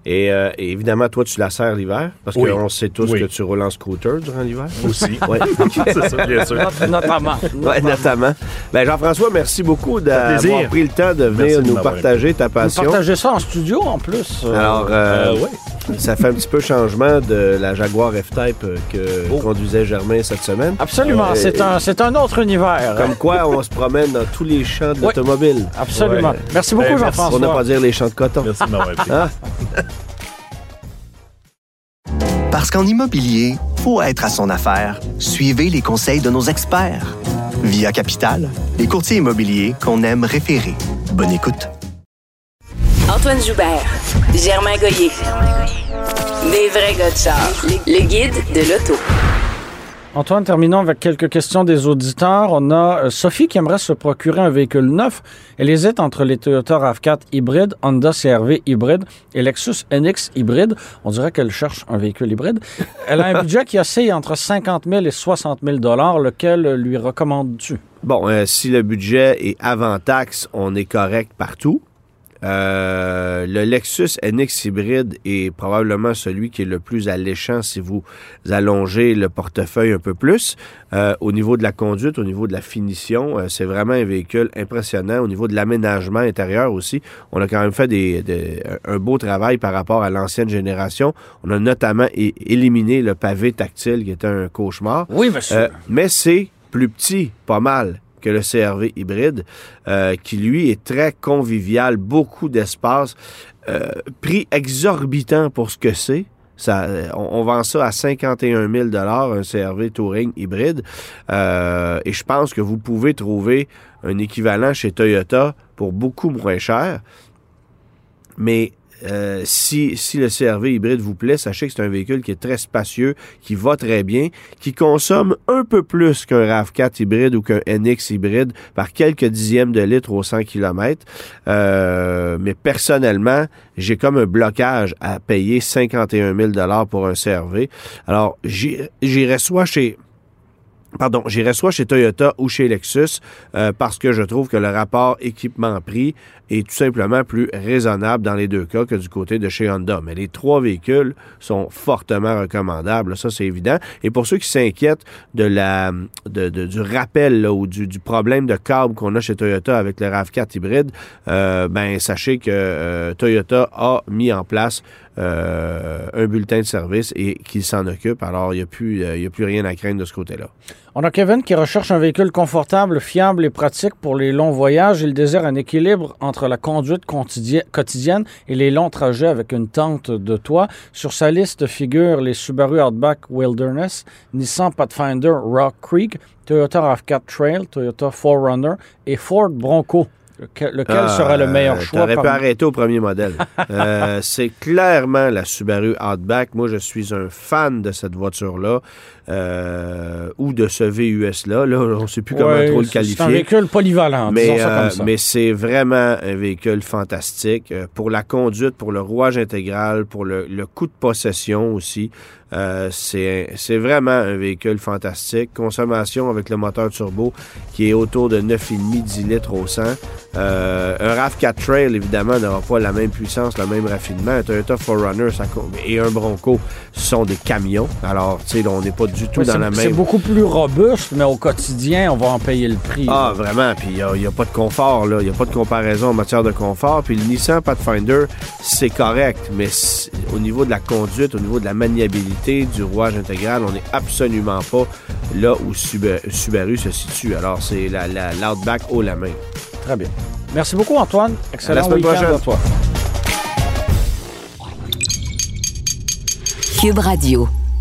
S4: Et, euh, et évidemment, toi, tu la sers l'hiver, parce
S8: Oui.
S4: qu'on sait tous
S8: Oui.
S4: que tu roules en scooter durant l'hiver.
S8: Aussi.
S4: Ouais.
S8: C'est ça, bien sûr.
S5: Notamment.
S4: Ouais, notamment. Ben, Jean-François, merci beaucoup d'avoir
S8: plaisir.
S4: pris le temps de venir
S8: Merci de
S4: nous
S8: m'avoir
S4: partager ta
S5: Vous
S4: passion.
S5: partagez ça en studio, en plus. euh,
S4: Alors, euh,
S8: Euh, ouais.
S4: ça fait un petit peu changement de la Jaguar F-Type euh, que
S8: Oh.
S4: conduisait Germain cette semaine.
S5: Absolument.
S4: Euh,
S5: c'est un, c'est un autre univers.
S4: Comme quoi, on se promène dans tous les champs de
S5: Ouais.
S4: l'automobile.
S5: Absolument.
S8: Ouais.
S5: Merci beaucoup,
S8: Ben, merci.
S4: Pour ne
S5: Jean-François.
S4: pas dire les champs de coton.
S8: Merci de m'avoir invité.
S4: Hein?
S9: Parce qu'en immobilier, pour être à son affaire, suivez les conseils de nos experts. Via Capital, les courtiers immobiliers qu'on aime référer. Bonne écoute.
S3: Antoine Joubert, Germain Goyer. Des vrais gars de char. Le guide de l'auto.
S5: Antoine, terminons avec quelques questions des auditeurs. On a euh, Sophie qui aimerait se procurer un véhicule neuf. Elle hésite entre les Toyota RAV quatre hybride, Honda C R V hybride et Lexus N X hybride. On dirait qu'elle cherche un véhicule hybride. Elle a un budget qui oscille entre cinquante mille et soixante mille dollars. Lequel lui recommandes-tu?
S4: Bon, euh, si le budget est avant taxe, on est correct partout. Euh, le Lexus N X hybride est probablement celui qui est le plus alléchant si vous allongez le portefeuille un peu plus. Euh, au niveau de la conduite, au niveau de la finition, euh, c'est vraiment un véhicule impressionnant. Au niveau de l'aménagement intérieur aussi, on a quand même fait des, des, un beau travail par rapport à l'ancienne génération. On a notamment é- éliminé le pavé tactile qui était un cauchemar.
S5: Oui, monsieur.
S4: Euh, mais c'est plus petit, pas mal, que le C R V hybride, euh, qui, lui, est très convivial, beaucoup d'espace, euh, prix exorbitant pour ce que c'est. Ça, on, on vend ça à cinquante et un mille dollars, un C R V Touring hybride. Euh, et je pense que vous pouvez trouver un équivalent chez Toyota pour beaucoup moins cher. Mais Euh, si, si le C R V hybride vous plaît, sachez que c'est un véhicule qui est très spacieux, qui va très bien, qui consomme un peu plus qu'un RAV quatre hybride ou qu'un N X hybride par quelques dixièmes de litre au cent kilomètres. Euh, mais personnellement, j'ai comme un blocage à payer cinquante et un mille dollars pour un C R V. Alors, j'irai soit chez... Pardon, j'irai soit chez Toyota ou chez Lexus euh, parce que je trouve que le rapport équipement-prix est tout simplement plus raisonnable dans les deux cas que du côté de chez Honda. Mais les trois véhicules sont fortement recommandables, ça c'est évident. Et pour ceux qui s'inquiètent de la de, de, du rappel là, ou du, du problème de câble qu'on a chez Toyota avec le RAV quatre hybride, euh, ben sachez que euh, Toyota a mis en place euh, un bulletin de service et qu'il s'en occupe. Alors, il n'y a plus, euh, il y a plus rien à craindre de ce côté-là.
S5: On a Kevin qui recherche un véhicule confortable, fiable et pratique pour les longs voyages. Il désire un équilibre entre la conduite quotidienne et les longs trajets avec une tente de toit. Sur sa liste figurent les Subaru Outback Wilderness, Nissan Pathfinder Rock Creek, Toyota RAV quatre Trail, Toyota four runner et Ford Bronco. Lequel, lequel
S4: ah,
S5: sera le meilleur choix?
S4: T'aurais
S5: par...
S4: pu arrêter au premier modèle. euh, c'est clairement la Subaru Outback. Moi, je suis un fan de cette voiture-là euh, ou de ce V U S-là. Là, on ne sait plus comment
S5: ouais,
S4: trop le
S5: c'est
S4: qualifier.
S5: C'est un véhicule polyvalent,
S4: mais,
S5: disons ça
S4: euh,
S5: comme ça.
S4: mais c'est vraiment un véhicule fantastique. Euh, pour la conduite, pour le rouage intégral, pour le, le coût de possession aussi. Euh, c'est, c'est vraiment un véhicule fantastique. Consommation avec le moteur turbo qui est autour de neuf virgule cinq dix litres au cent. Euh, un RAV quatre Trail, évidemment, n'aura pas la même puissance, le même raffinement. Un Toyota four runner ça, et un Bronco, ce sont des camions. Alors, tu sais, on n'est pas du tout
S5: oui,
S4: dans
S5: c'est,
S4: la même...
S5: C'est beaucoup plus robuste, mais au quotidien, on va en payer le prix.
S4: Ah, là. Vraiment. Puis il n'y a, a pas de confort, là. Il n'y a pas de comparaison en matière de confort. Puis le Nissan Pathfinder, c'est correct, mais au niveau de la conduite, au niveau de la maniabilité, du rouage intégral, on n'est absolument pas là où Subaru, Subaru se situe. Alors, c'est la, la, l'Outback haut la main.
S5: Très bien. Merci beaucoup, Antoine. Excellent
S4: à
S5: week-end à toi.
S2: Cube Radio.